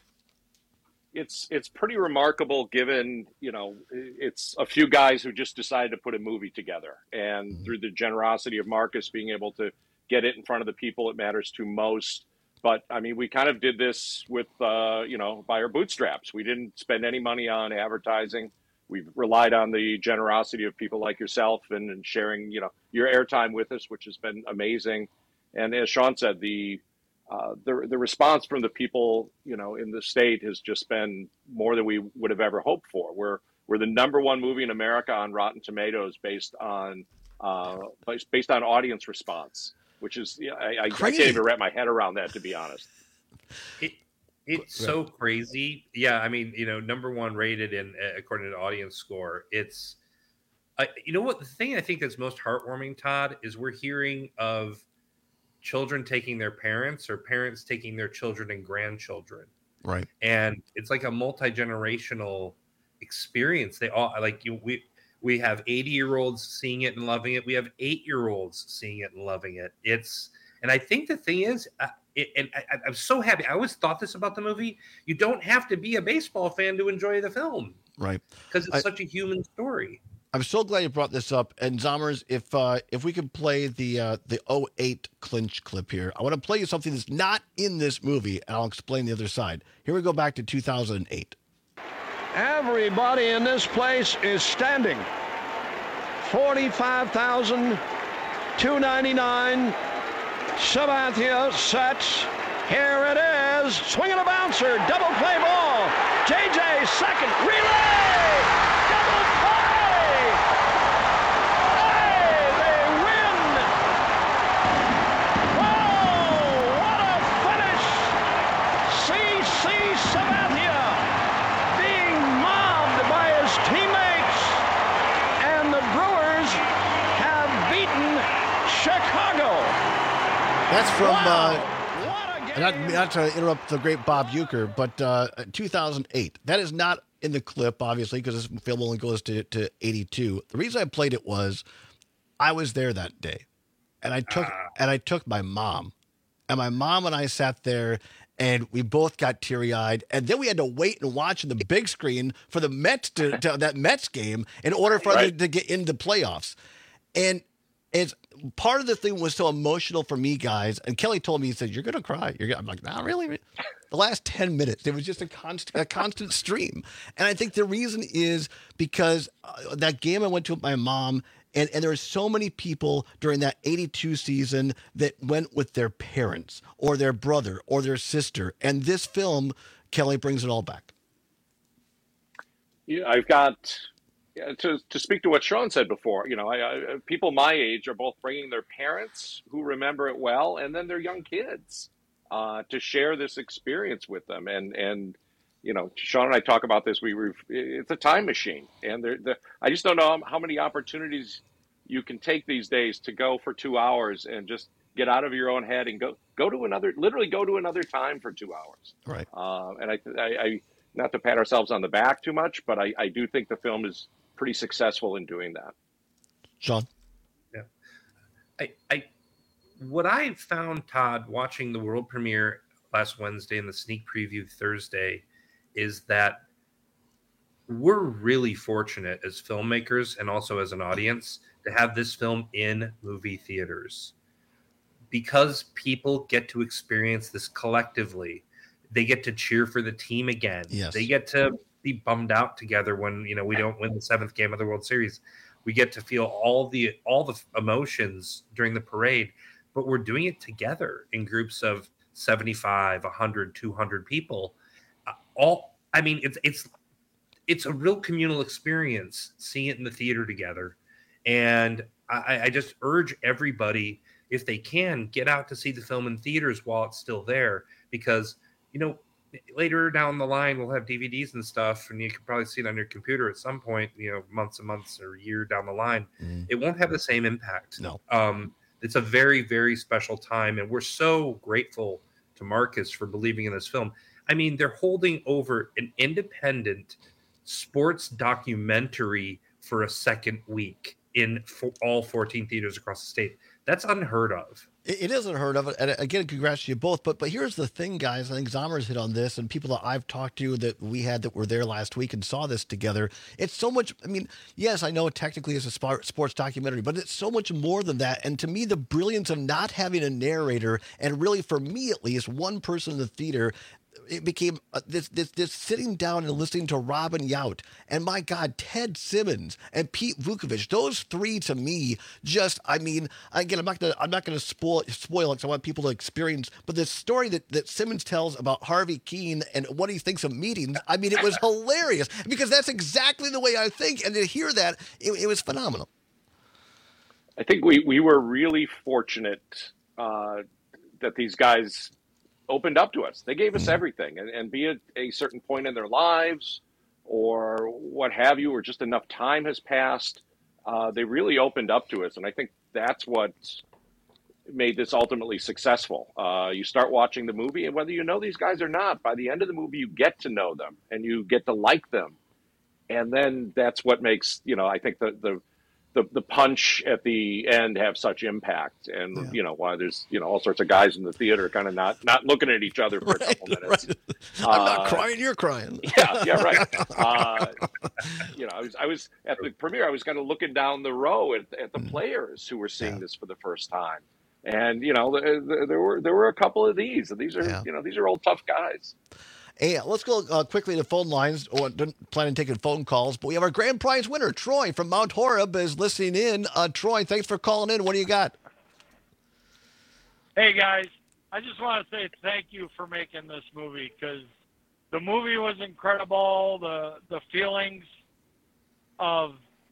It's it's pretty remarkable given, you know, it's a few guys who just decided to put a movie together. And mm-hmm. through the generosity of Marcus being able to get it in front of the people it matters to most. But, I mean, we kind of did this with, uh, you know, by our bootstraps. We didn't spend any money on advertising. We've relied on the generosity of people like yourself and, and sharing, you know, your airtime with us, which has been amazing. And as Sean said, the Uh, the the response from the people, you know, in the state has just been more than we would have ever hoped for. We're we're the number one movie in America on Rotten Tomatoes based on uh, based, based on audience response, which is yeah, I, I, I can't even wrap my head around that, to be honest. It it's so crazy. Yeah, I mean, you know, number one rated in according to audience score. It's uh, you know what the thing I think that's most heartwarming, Todd, is we're hearing of children taking their parents or parents taking their children and grandchildren. Right. And it's like a multi-generational experience. They all like you, we, we have eighty year olds seeing it and loving it. We have eight year olds seeing it and loving it. It's, and I think the thing is, uh, it, and I, I'm so happy. I always thought this about the movie. You don't have to be a baseball fan to enjoy the film. Right. Because it's I, such a human story. I I'm so glad you brought this up. And Zommers, if uh, if we could play the uh, the oh eight clinch clip here, I want to play you something that's not in this movie, and I'll explain the other side. Here we go back to two thousand eight. Everybody in this place is standing. forty-five thousand two hundred ninety-nine. Sabathia sets. Here it is. Swinging a bouncer. Double play ball. J J second. Relay. Double play. Hey, they win. Oh, what a finish. C C Sabathia being mobbed by his teammates. And the Brewers have beaten Chicago. That's from, Wow. uh, not, not to interrupt the great Bob Uecker, but uh, two thousand eight. That is not in the clip, obviously, because this film only goes to, to eighty-two. The reason I played it was I was there that day, and I took and I took my mom, and my mom and I sat there, and we both got teary-eyed, and then we had to wait and watch on the big screen for the Mets to, to that Mets game in order for Right. them to get into playoffs, and it's part of the thing was so emotional for me, guys. And Kelly told me, he said, "You're gonna cry." You're gonna, I'm like, "Not really." The last ten minutes, it was just a constant, a constant stream. And I think the reason is because uh, that game I went to with my mom, and and there were so many people during that eighty-two season that went with their parents or their brother or their sister. And this film, Kelly, brings it all back. Yeah, I've got yeah, to to speak to what Sean said before. You know, I, I, people my age are both bringing their parents who remember it well, and then their young kids uh, to share this experience with them. And and you know, Sean and I talk about this. We were it's a time machine, and there the I just don't know how many opportunities you can take these days to go for two hours and just get out of your own head and go go to another, literally go to another time for two hours. Right. Uh, and I, I, I, not to pat ourselves on the back too much, but I, I do think the film is pretty successful in doing that. Sean? Yeah. I, I, what I found, Todd, watching the world premiere last Wednesday and the sneak preview Thursday is that we're really fortunate as filmmakers and also as an audience to have this film in movie theaters, because people get to experience this collectively. They get to cheer for the team again. Yes. They get to be bummed out together when, you know, we don't win the seventh game of the World Series. We get to feel all the all the emotions during the parade, but we're doing it together in groups of seventy-five, one hundred, two hundred people. Uh, all I mean, it's it's it's a real communal experience seeing it in the theater together. And I, I just urge everybody, if they can, get out to see the film in theaters while it's still there, because, you know, later down the line, we'll have D V Ds and stuff, and you can probably see it on your computer at some point, you know, months and months or a year down the line. Mm. It won't have the same impact. No. Um, it's a very, very special time, and we're so grateful to Marcus for believing in this film. I mean, they're holding over an independent sports documentary for a second week in for all fourteen theaters across the state. That's unheard of. It is unheard of. And again, congrats to you both. But but here's the thing, guys. I think Zommers hit on this, and people that I've talked to that we had that were there last week and saw this together. It's so much. I mean, yes, I know technically it's a sports documentary, but it's so much more than that. And to me, the brilliance of not having a narrator, and really for me at least, one person in the theater, it became uh, this, this this sitting down and listening to Robin Yount and, my God, Ted Simmons and Pete Vukovich. Those three to me just, I mean, again, I'm not gonna I'm not gonna spoil spoil it because I want people to experience. But the story that, that Simmons tells about Harvey Keene and what he thinks of meetings, I mean, it was hilarious because that's exactly the way I think. And to hear that, it, it was phenomenal. I think we we were really fortunate uh, that these guys opened up to us. They gave us everything, and, and be it a certain point in their lives or what have you, or just enough time has passed, uh, they really opened up to us. And I think that's what made this ultimately successful. Uh, you start watching the movie, and whether you know these guys or not, by the end of the movie, you get to know them and you get to like them. And then that's what makes, you know, I think the, the, the, the punch at the end have such impact, and Yeah. you know why there's you know all sorts of guys in the theater kind of not not looking at each other for a couple minutes. I'm not Uh, crying, you're crying. Yeah, yeah, right. Uh, you know, I was I was at the premiere. I was kind of looking down the row at, at the players who were seeing this for the first time, and you know, there, there were there were a couple of these, and these are Yeah. you know these are old tough guys. Hey, let's go uh, quickly to phone lines. Oh, I didn't plan on taking phone calls, but we have our grand prize winner, Troy from Mount Horeb, is listening in. Uh, Troy, thanks for calling in. What do you got? Hey guys, I just want to say thank you for making this movie, because the movie was incredible. The the feelings of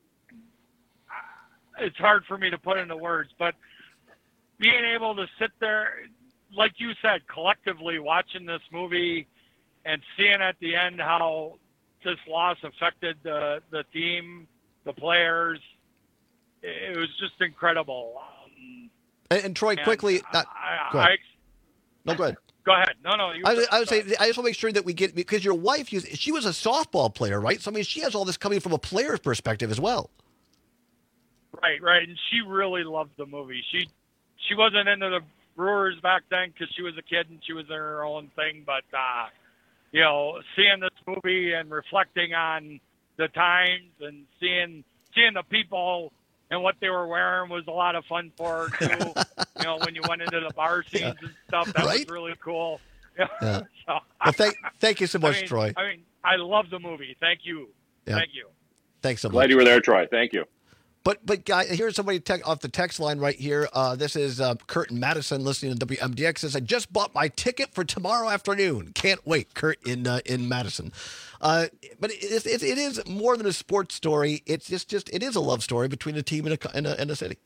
it's hard for me to put into words, but being able to sit there, like you said, collectively watching this movie and seeing at the end how this loss affected the the team, the players, it was just incredible. Um, And, and Troy, and quickly. I, Uh, I, go ahead. I, No, go ahead. Go ahead. No, no. You I, was- I would say I just want to make sure that we get, because your wife, used, she was a softball player, right? So I mean, she has all this coming from a player's perspective as well. Right, right. And she really loved the movie. She she wasn't into the Brewers back then because she was a kid and she was in her own thing. But, uh, you know, seeing this movie and reflecting on the times and seeing seeing the people and what they were wearing was a lot of fun for her, too. You know, when you went into the bar scenes Yeah. and stuff, that Right? was really cool. Yeah. Yeah. So, Well, thank, thank you so much, I mean, Troy. I mean, I love the movie. Thank you. Yeah. Thank you. Thanks so much. Glad you were there, Troy. Thank you. But but guy, here's somebody te- off the text line right here. Uh, this is uh, Kurt in Madison listening to W M D X. Says I just bought my ticket for tomorrow afternoon. Can't wait, Kurt in uh, in Madison. Uh, but it, it, it is more than a sports story. It's just just it is a love story between a team and a co- and a, and a city.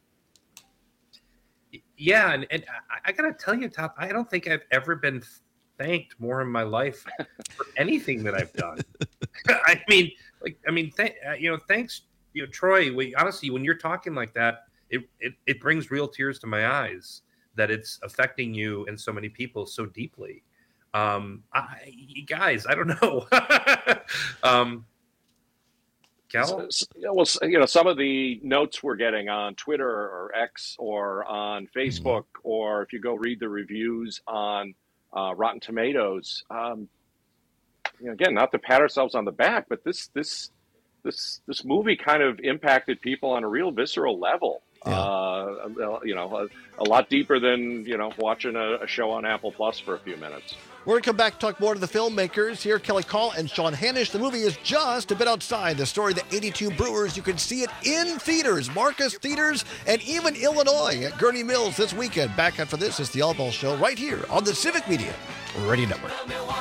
Yeah, and, and I, I gotta tell you, Top, I don't think I've ever been thanked more in my life for anything that I've done. I mean, like, I mean, th- uh, you know, thanks, you know, Troy. We, honestly, when you're talking like that, it, it it brings real tears to my eyes that it's affecting you and so many people so deeply. Um, I, you guys, I don't know. um, Cal? S- Well, s- you know, some of the notes we're getting on Twitter or X or on Facebook, or if you go read the reviews on uh, Rotten Tomatoes, um, you know, again, not to pat ourselves on the back, but this this this this movie kind of impacted people on a real visceral level. Uh, you know, a, a lot deeper than you know watching a, a show on Apple Plus for a few minutes. We're going to come back and talk more to the filmmakers. Here, Kelly Call and Sean Hanish. The movie is just a bit outside. The story of the eighty-two Brewers. You can see it in theaters, Marcus Theaters, and even Illinois at Gurney Mills this weekend. Back after this is the All Ball Show right here on the Civic Media Radio Network.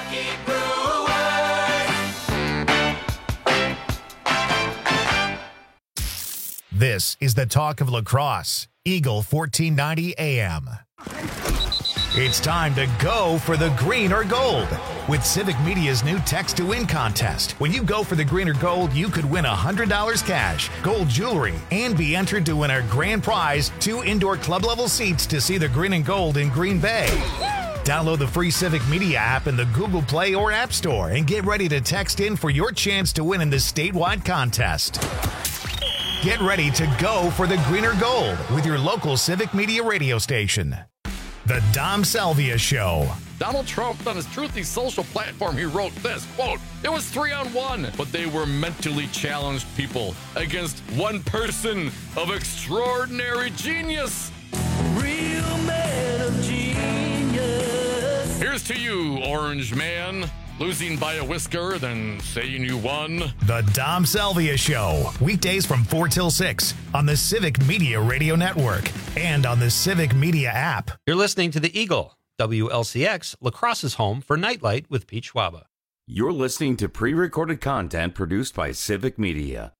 This is the talk of lacrosse. Eagle fourteen ninety A M. It's time to go for the green or gold with Civic Media's new Text to Win contest. When you go for the green or gold, you could win one hundred dollars cash, gold jewelry, and be entered to win our grand prize, two indoor club level seats to see the green and gold in Green Bay. Download the free Civic Media app in the Google Play or App Store and get ready to text in for your chance to win in this statewide contest. Get ready to go for the green or gold with your local Civic Media radio station. The Dom Salvia Show. Donald Trump, on his Truthy social platform, he wrote this, quote, "It was three on one, but they were mentally challenged people against one person of extraordinary genius." Real man of genius. Here's to you, Orange Man. Losing by a whisker, then saying you won. The Dom Salvia Show. Weekdays from four till six on the Civic Media Radio Network and on the Civic Media app. You're listening to The Eagle, W L C X, Lacrosse's home for Nightlight with Pete Schwaba. You're listening to pre-recorded content produced by Civic Media.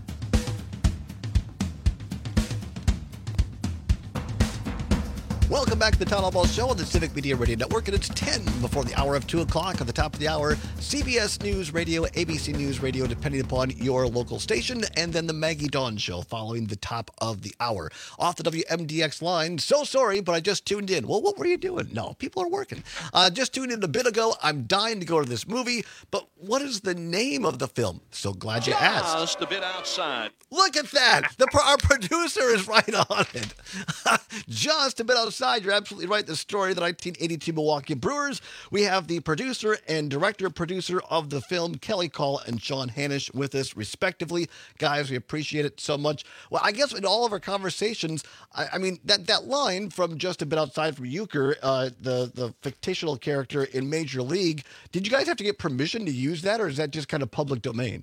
Welcome Welcome back to the Town Hall Ball Show on the Civic Media Radio Network, and it's ten before the hour of two o'clock. At the top of the hour, C B S News Radio, A B C News Radio, depending upon your local station, and then the Maggie Dawn Show following the top of the hour. Off the W M D X line, so sorry, but I just tuned in. Well, what were you doing? No, people are working. Uh, just tuned in a bit ago. I'm dying to go to this movie, but what is the name of the film? So glad you asked. Just a bit outside. Look at that. The, our producer is right on it. Just a bit outside. You're absolutely right. The story of the nineteen eighty-two Milwaukee Brewers. We have the producer and director-producer of the film, Kelly Call and Sean Hanisch, with us respectively. Guys, we appreciate it so much. Well, I guess in all of our conversations, I, I mean, that, that line from Just a Bit Outside from Euchre, uh, the, the fictional character in Major League, did you guys have to get permission to use that, or is that just kind of public domain?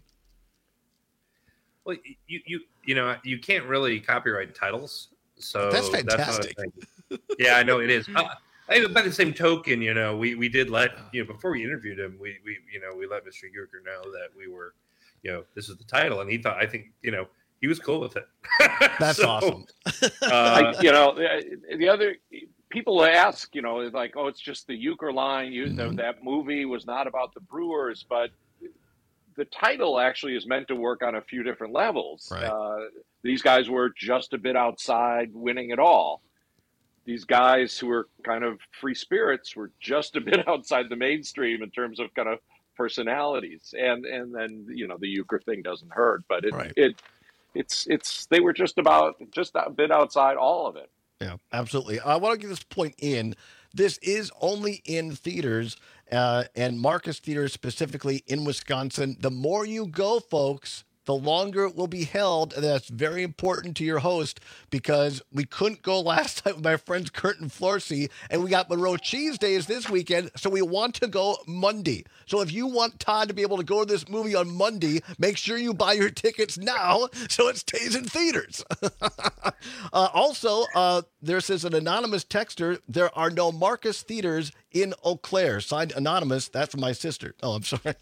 Well, you you you know you can't really copyright titles, so that's fantastic. That's yeah, I know it is. Uh, I, by the same token, you know, we, we did let you know before we interviewed him, we we you know we let Mister Euchre know that we were, you know, this is the title, and he thought I think you know he was cool with it. That's so, awesome. uh, I, you know, the, the other people ask, you know, like, oh, it's just the Euchre line. You, mm-hmm. the, that movie was not about the Brewers, but the title actually is meant to work on a few different levels. Right. Uh, these guys were just a bit outside winning it all. These guys who were kind of free spirits were just a bit outside the mainstream in terms of kind of personalities. And and then, you know, the Euchre thing doesn't hurt, but it, right. it it's it's they were just about just a bit outside all of it. Yeah, absolutely. I want to get this point in. This is only in theaters, uh, and Marcus Theaters specifically in Wisconsin. The more you go, folks, the longer it will be held. And that's very important to your host, because we couldn't go last time with my friends Kurt and Florsey, and we got Monroe Cheese Days this weekend, so we want to go Monday. So if you want Todd to be able to go to this movie on Monday, make sure you buy your tickets now so it stays in theaters. uh, also, uh, there says an anonymous texter, there are no Marcus Theaters in Eau Claire. Signed anonymous. That's from my sister. Oh, I'm sorry.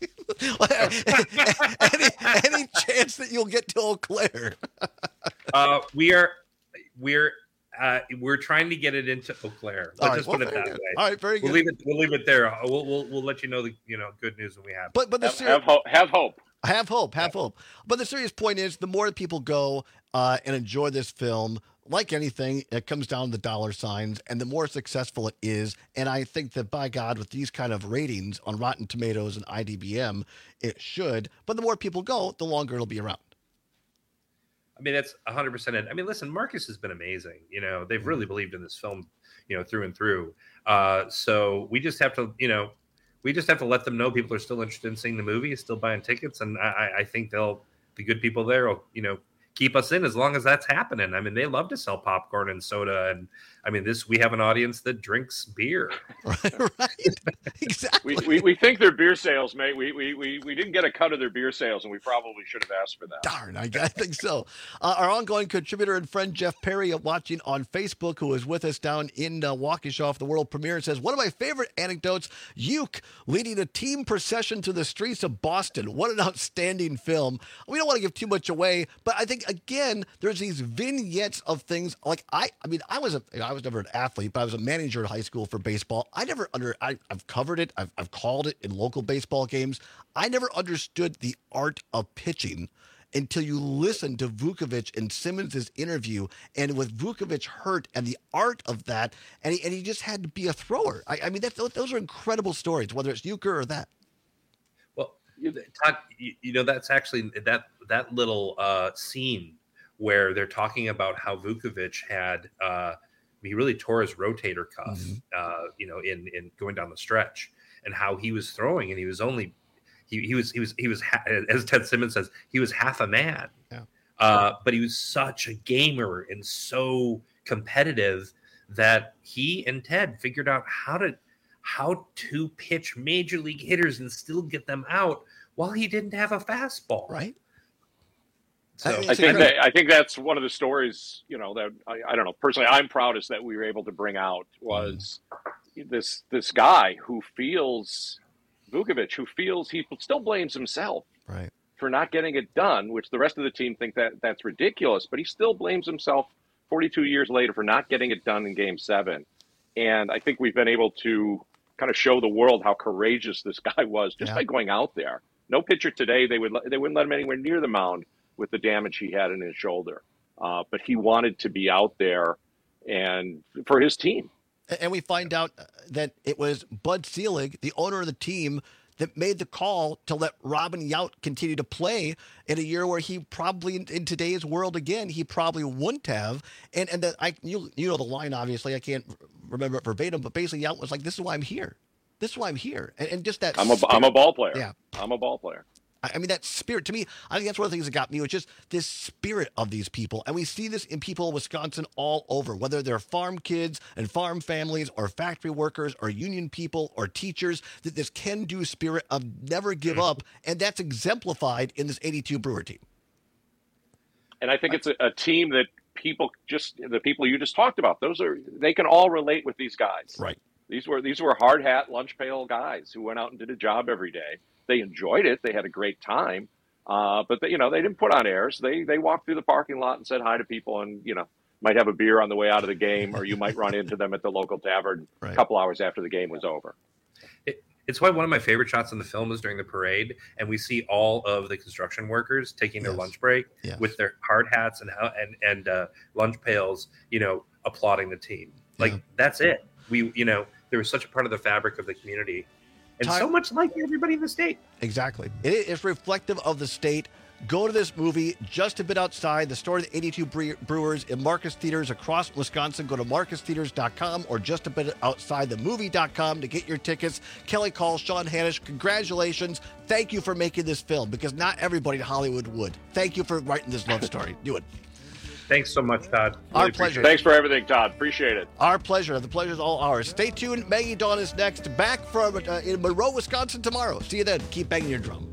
any, any chance that you'll get to Eau Claire? uh, we are, we're, uh, we're trying to get it into Eau Claire. Let's All right, just well, put it very that good. way. All right, very We'll good. leave it. We'll leave it there. We'll we'll, we'll let you know the you know good news when we have it. But but the Have, ser- have hope. Have hope. Have hope, have hope. But the serious point is, the more people go uh, and enjoy this film, like anything, it comes down to the dollar signs, and the more successful it is. And I think that, by God, with these kind of ratings on Rotten Tomatoes and I D B M, it should. But the more people go, the longer it'll be around. I mean, that's one hundred percent it. I mean, listen, Marcus has been amazing. You know, they've really believed in this film, you know, through and through. Uh, so we just have to, you know, we just have to let them know people are still interested in seeing the movie, still buying tickets. And I, I think they'll, the good people there will, you know, keep us in as long as that's happening. I mean, they love to sell popcorn and soda. And I mean, this, we have an audience that drinks beer. Right, right. Exactly. We, we we think their beer sales, mate. We, we we we didn't get a cut of their beer sales, and we probably should have asked for that. Darn, I, I think so. Uh, our ongoing contributor and friend Jeff Perry, uh, watching on Facebook, who is with us down in uh, Waukesha for the world premiere, says, one of my favorite anecdotes, Uke leading a team procession through the streets of Boston. What an outstanding film. We don't want to give too much away, but I think, again, there's these vignettes of things. Like, I I mean, I was a, I was never an athlete, but I was a manager in high school for baseball. I never under, I, I've covered it. I've, I've called it in local baseball games. I never understood the art of pitching until you listen to Vukovich and Simmons' interview, and with Vukovich hurt and the art of that, and he, and he just had to be a thrower. I, I mean, that's, those are incredible stories, whether it's Euchre or that. Well, Todd, you, you know, that's actually that that little uh, scene where they're talking about how Vukovich had uh, he really tore his rotator cuff, mm-hmm. uh, you know, in in going down the stretch, and how he was throwing, and he was only he he was he was he was ha- as Ted Simmons says, he was half a man. Yeah. Uh, but he was such a gamer and so competitive that he and Ted figured out how to how to pitch major league hitters and still get them out while he didn't have a fastball. Right. So I think that I think that's one of the stories, you know, that I, I don't know, personally I'm proudest that we were able to bring out was mm. this this guy who feels Vukovich, who feels he still blames himself right. for not getting it done, which the rest of the team think that that's ridiculous, but he still blames himself forty-two years later for not getting it done in game seven. And I think we've been able to kind of show the world how courageous this guy was just Yeah. by going out there. No pitcher today, they would they wouldn't let him anywhere near the mound with the damage he had in his shoulder. Uh, but he wanted to be out there and for his team. And we find out that it was Bud Selig, the owner of the team, that made the call to let Robin Yount continue to play in a year where he probably, in, in today's world again, he probably wouldn't have. And and that I you you know the line, obviously, I can't remember it verbatim, but basically Yount was like, "This is why I'm here. This is why I'm here." And, and just that I'm a spirit. I'm a ball player. Yeah, I'm a ball player. I mean, that spirit, to me, I think that's one of the things that got me, was just this spirit of these people. And we see this in people in Wisconsin all over, whether they're farm kids and farm families or factory workers or union people or teachers, that this can-do spirit of never give up. And that's exemplified in this eighty-two Brewer team. And I think it's a, a team that people just, the people you just talked about, those are, they can all relate with these guys. Right. These were, these were hard hat, lunch pail guys who went out and did a job every day. They enjoyed it. They had a great time. Uh, but, they, you know, they didn't put on airs. They they walked through the parking lot and said hi to people and, you know, might have a beer on the way out of the game, or you might run into them at the local tavern right. a couple hours after the game was over. It, it's why one of my favorite shots in the film is during the parade, and we see all of the construction workers taking their yes. lunch break yes. with their hard hats and and, and uh, lunch pails, you know, applauding the team. Like, yeah. that's it. We, you know, there was such a part of the fabric of the community. And Time. so much like everybody in the state. Exactly. It is reflective of the state. Go to this movie just a bit outside the store of the eighty-two Brewers in Marcus Theaters across Wisconsin. Go to marcus theaters dot com or just a bit outside the movie dot com to get your tickets. Kelly Call, Sean Hanisch, congratulations. Thank you for making this film, because not everybody in Hollywood would. Thank you for writing this love story. Do it. Thanks so much, Todd. Really Our pleasure. Thanks for everything, Todd. Appreciate it. Our pleasure. The pleasure is all ours. Stay tuned. Maggie Dawn is next. Back from uh, in Monroe, Wisconsin tomorrow. See you then. Keep banging your drum.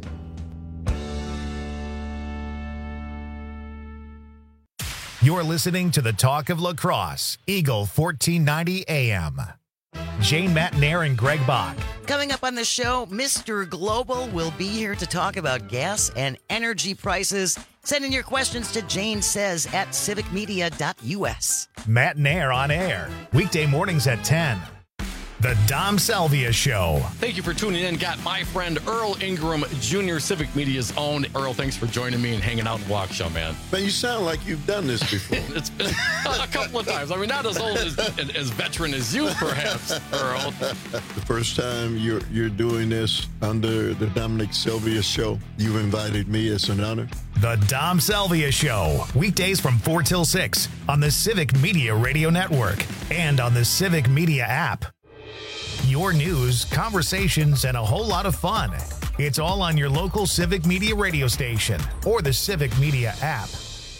You're listening to the Talk of Lacrosse, Eagle fourteen ninety A M. Jane Matnair and Greg Bach. Coming up on the show, Mister Global will be here to talk about gas and energy prices. Send in your questions to Jane Says at civic media dot U S. Matnair on air, weekday mornings at ten. The Dom Salvia Show. Thank you for tuning in. Got my friend Earl Ingram Junior, Civic Media's own. Earl, thanks for joining me and hanging out in Waukesha, man. Man, you sound like you've done this before. It's been a couple of times. I mean, not as old as, as veteran as you, perhaps, Earl. The first time you're you're doing this under the Dominic Salvia Show, you've invited me. It's an honor. The Dom Salvia Show, weekdays from four till six on the Civic Media Radio Network and on the Civic Media app. Your news, conversations, and a whole lot of fun. It's all on your local Civic Media radio station or the Civic Media app.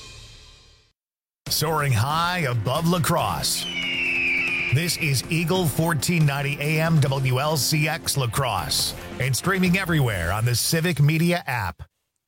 Soaring high above lacrosse. This is Eagle fourteen ninety A M W L C X Lacrosse and streaming everywhere on the Civic Media app.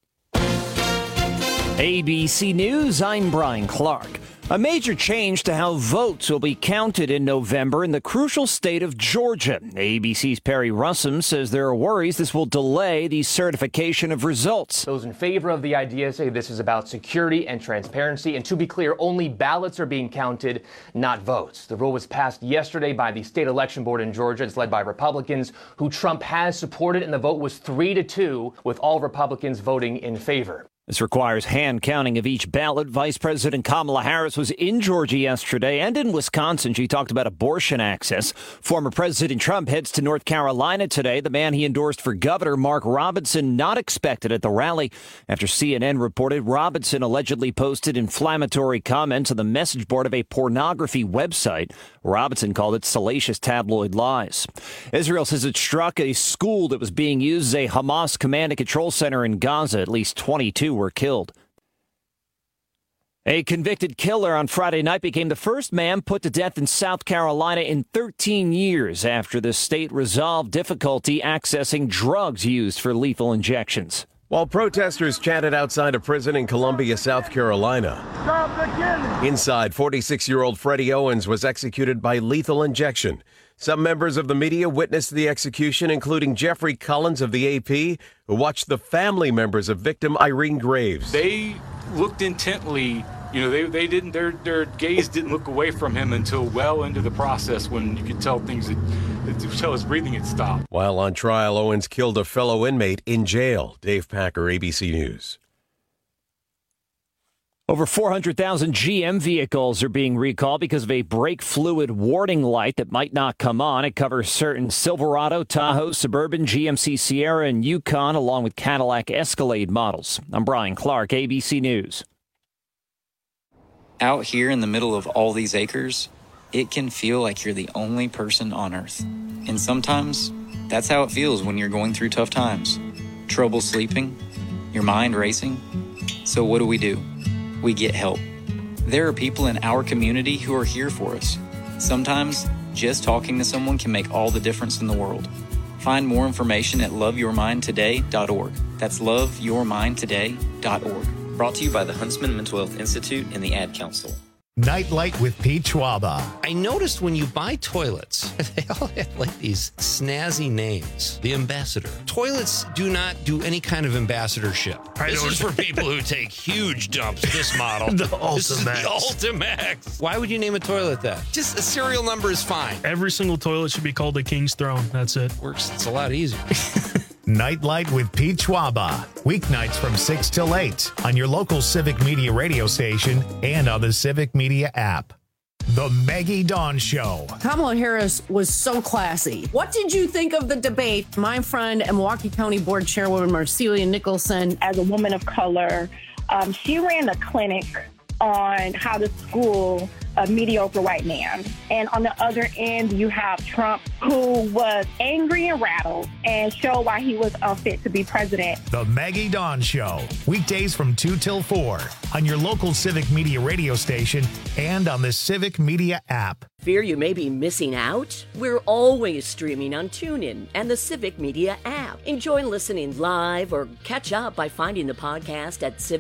A B C News, I'm Brian Clark. A major change to how votes will be counted in November in the crucial state of Georgia. A B C's Perry Russum says there are worries this will delay the certification of results. Those in favor of the idea say this is about security and transparency. And to be clear, only ballots are being counted, not votes. The rule was passed yesterday by the state election board in Georgia. It's led by Republicans, who Trump has supported, and the vote was three to two, with all Republicans voting in favor. This requires hand counting of each ballot. Vice President Kamala Harris was in Georgia yesterday and in Wisconsin. She talked about abortion access. Former President Trump heads to North Carolina today. The man he endorsed for governor, Mark Robinson, not expected at the rally after C N N reported Robinson allegedly posted inflammatory comments on the message board of a pornography website. Robinson called it salacious tabloid lies. Israel says it struck a school that was being used as a Hamas command and control center in Gaza. At least twenty-two were killed. A convicted killer on Friday night became the first man put to death in South Carolina in thirteen years after the state resolved difficulty accessing drugs used for lethal injections. While protesters chanted outside a prison in Columbia, South Carolina, stop the killing! Inside, forty-six-year-old Freddie Owens was executed by lethal injection. Some members of the media witnessed the execution, including Jeffrey Collins of the A P, who watched the family members of victim Irene Graves. They looked intently You know, they, they didn't, their, their gaze didn't look away from him until well into the process when you could tell things, had, tell his breathing had stopped. While on trial, Owens killed a fellow inmate in jail. Dave Packer, A B C News. Over four hundred thousand G M vehicles are being recalled because of a brake fluid warning light that might not come on. It covers certain Silverado, Tahoe, Suburban, G M C Sierra, and Yukon, along with Cadillac Escalade models. I'm Brian Clark, A B C News. Out here in the middle of all these acres, it can feel like you're the only person on Earth. And sometimes, that's how it feels when you're going through tough times. Trouble sleeping, your mind racing. So what do we do? We get help. There are people in our community who are here for us. Sometimes, just talking to someone can make all the difference in the world. Find more information at love your mind today dot org. That's love your mind today dot org. Brought to you by the Huntsman Mental Health Institute and the Ad Council. Nightlight with Pete Schwaba. I noticed when you buy toilets, they all have like these snazzy names. The Ambassador. Toilets do not do any kind of ambassadorship. I this don't- is for people who take huge dumps. This model. The This is the Ultimax. Ultimax. Why would you name a toilet that? Just a serial number is fine. Every single toilet should be called a King's Throne. That's it. Works. It's a lot easier. Nightlight with Pete Schwaba. Weeknights from six till eight on your local Civic Media radio station and on the Civic Media app. The Maggie Dawn Show. Kamala Harris was so classy. What did you think of the debate? My friend and Milwaukee County Board Chairwoman Marcelia Nicholson. As a woman of color, um, she ran a clinic on how to school a mediocre white man. And on the other end, you have Trump, who was angry and rattled and showed why he was unfit to be president. The Maggie Dawn Show. Weekdays from two till four on your local Civic Media radio station and on the Civic Media app. Fear you may be missing out? We're always streaming on TuneIn and the Civic Media app. Enjoy listening live or catch up by finding the podcast at Civic.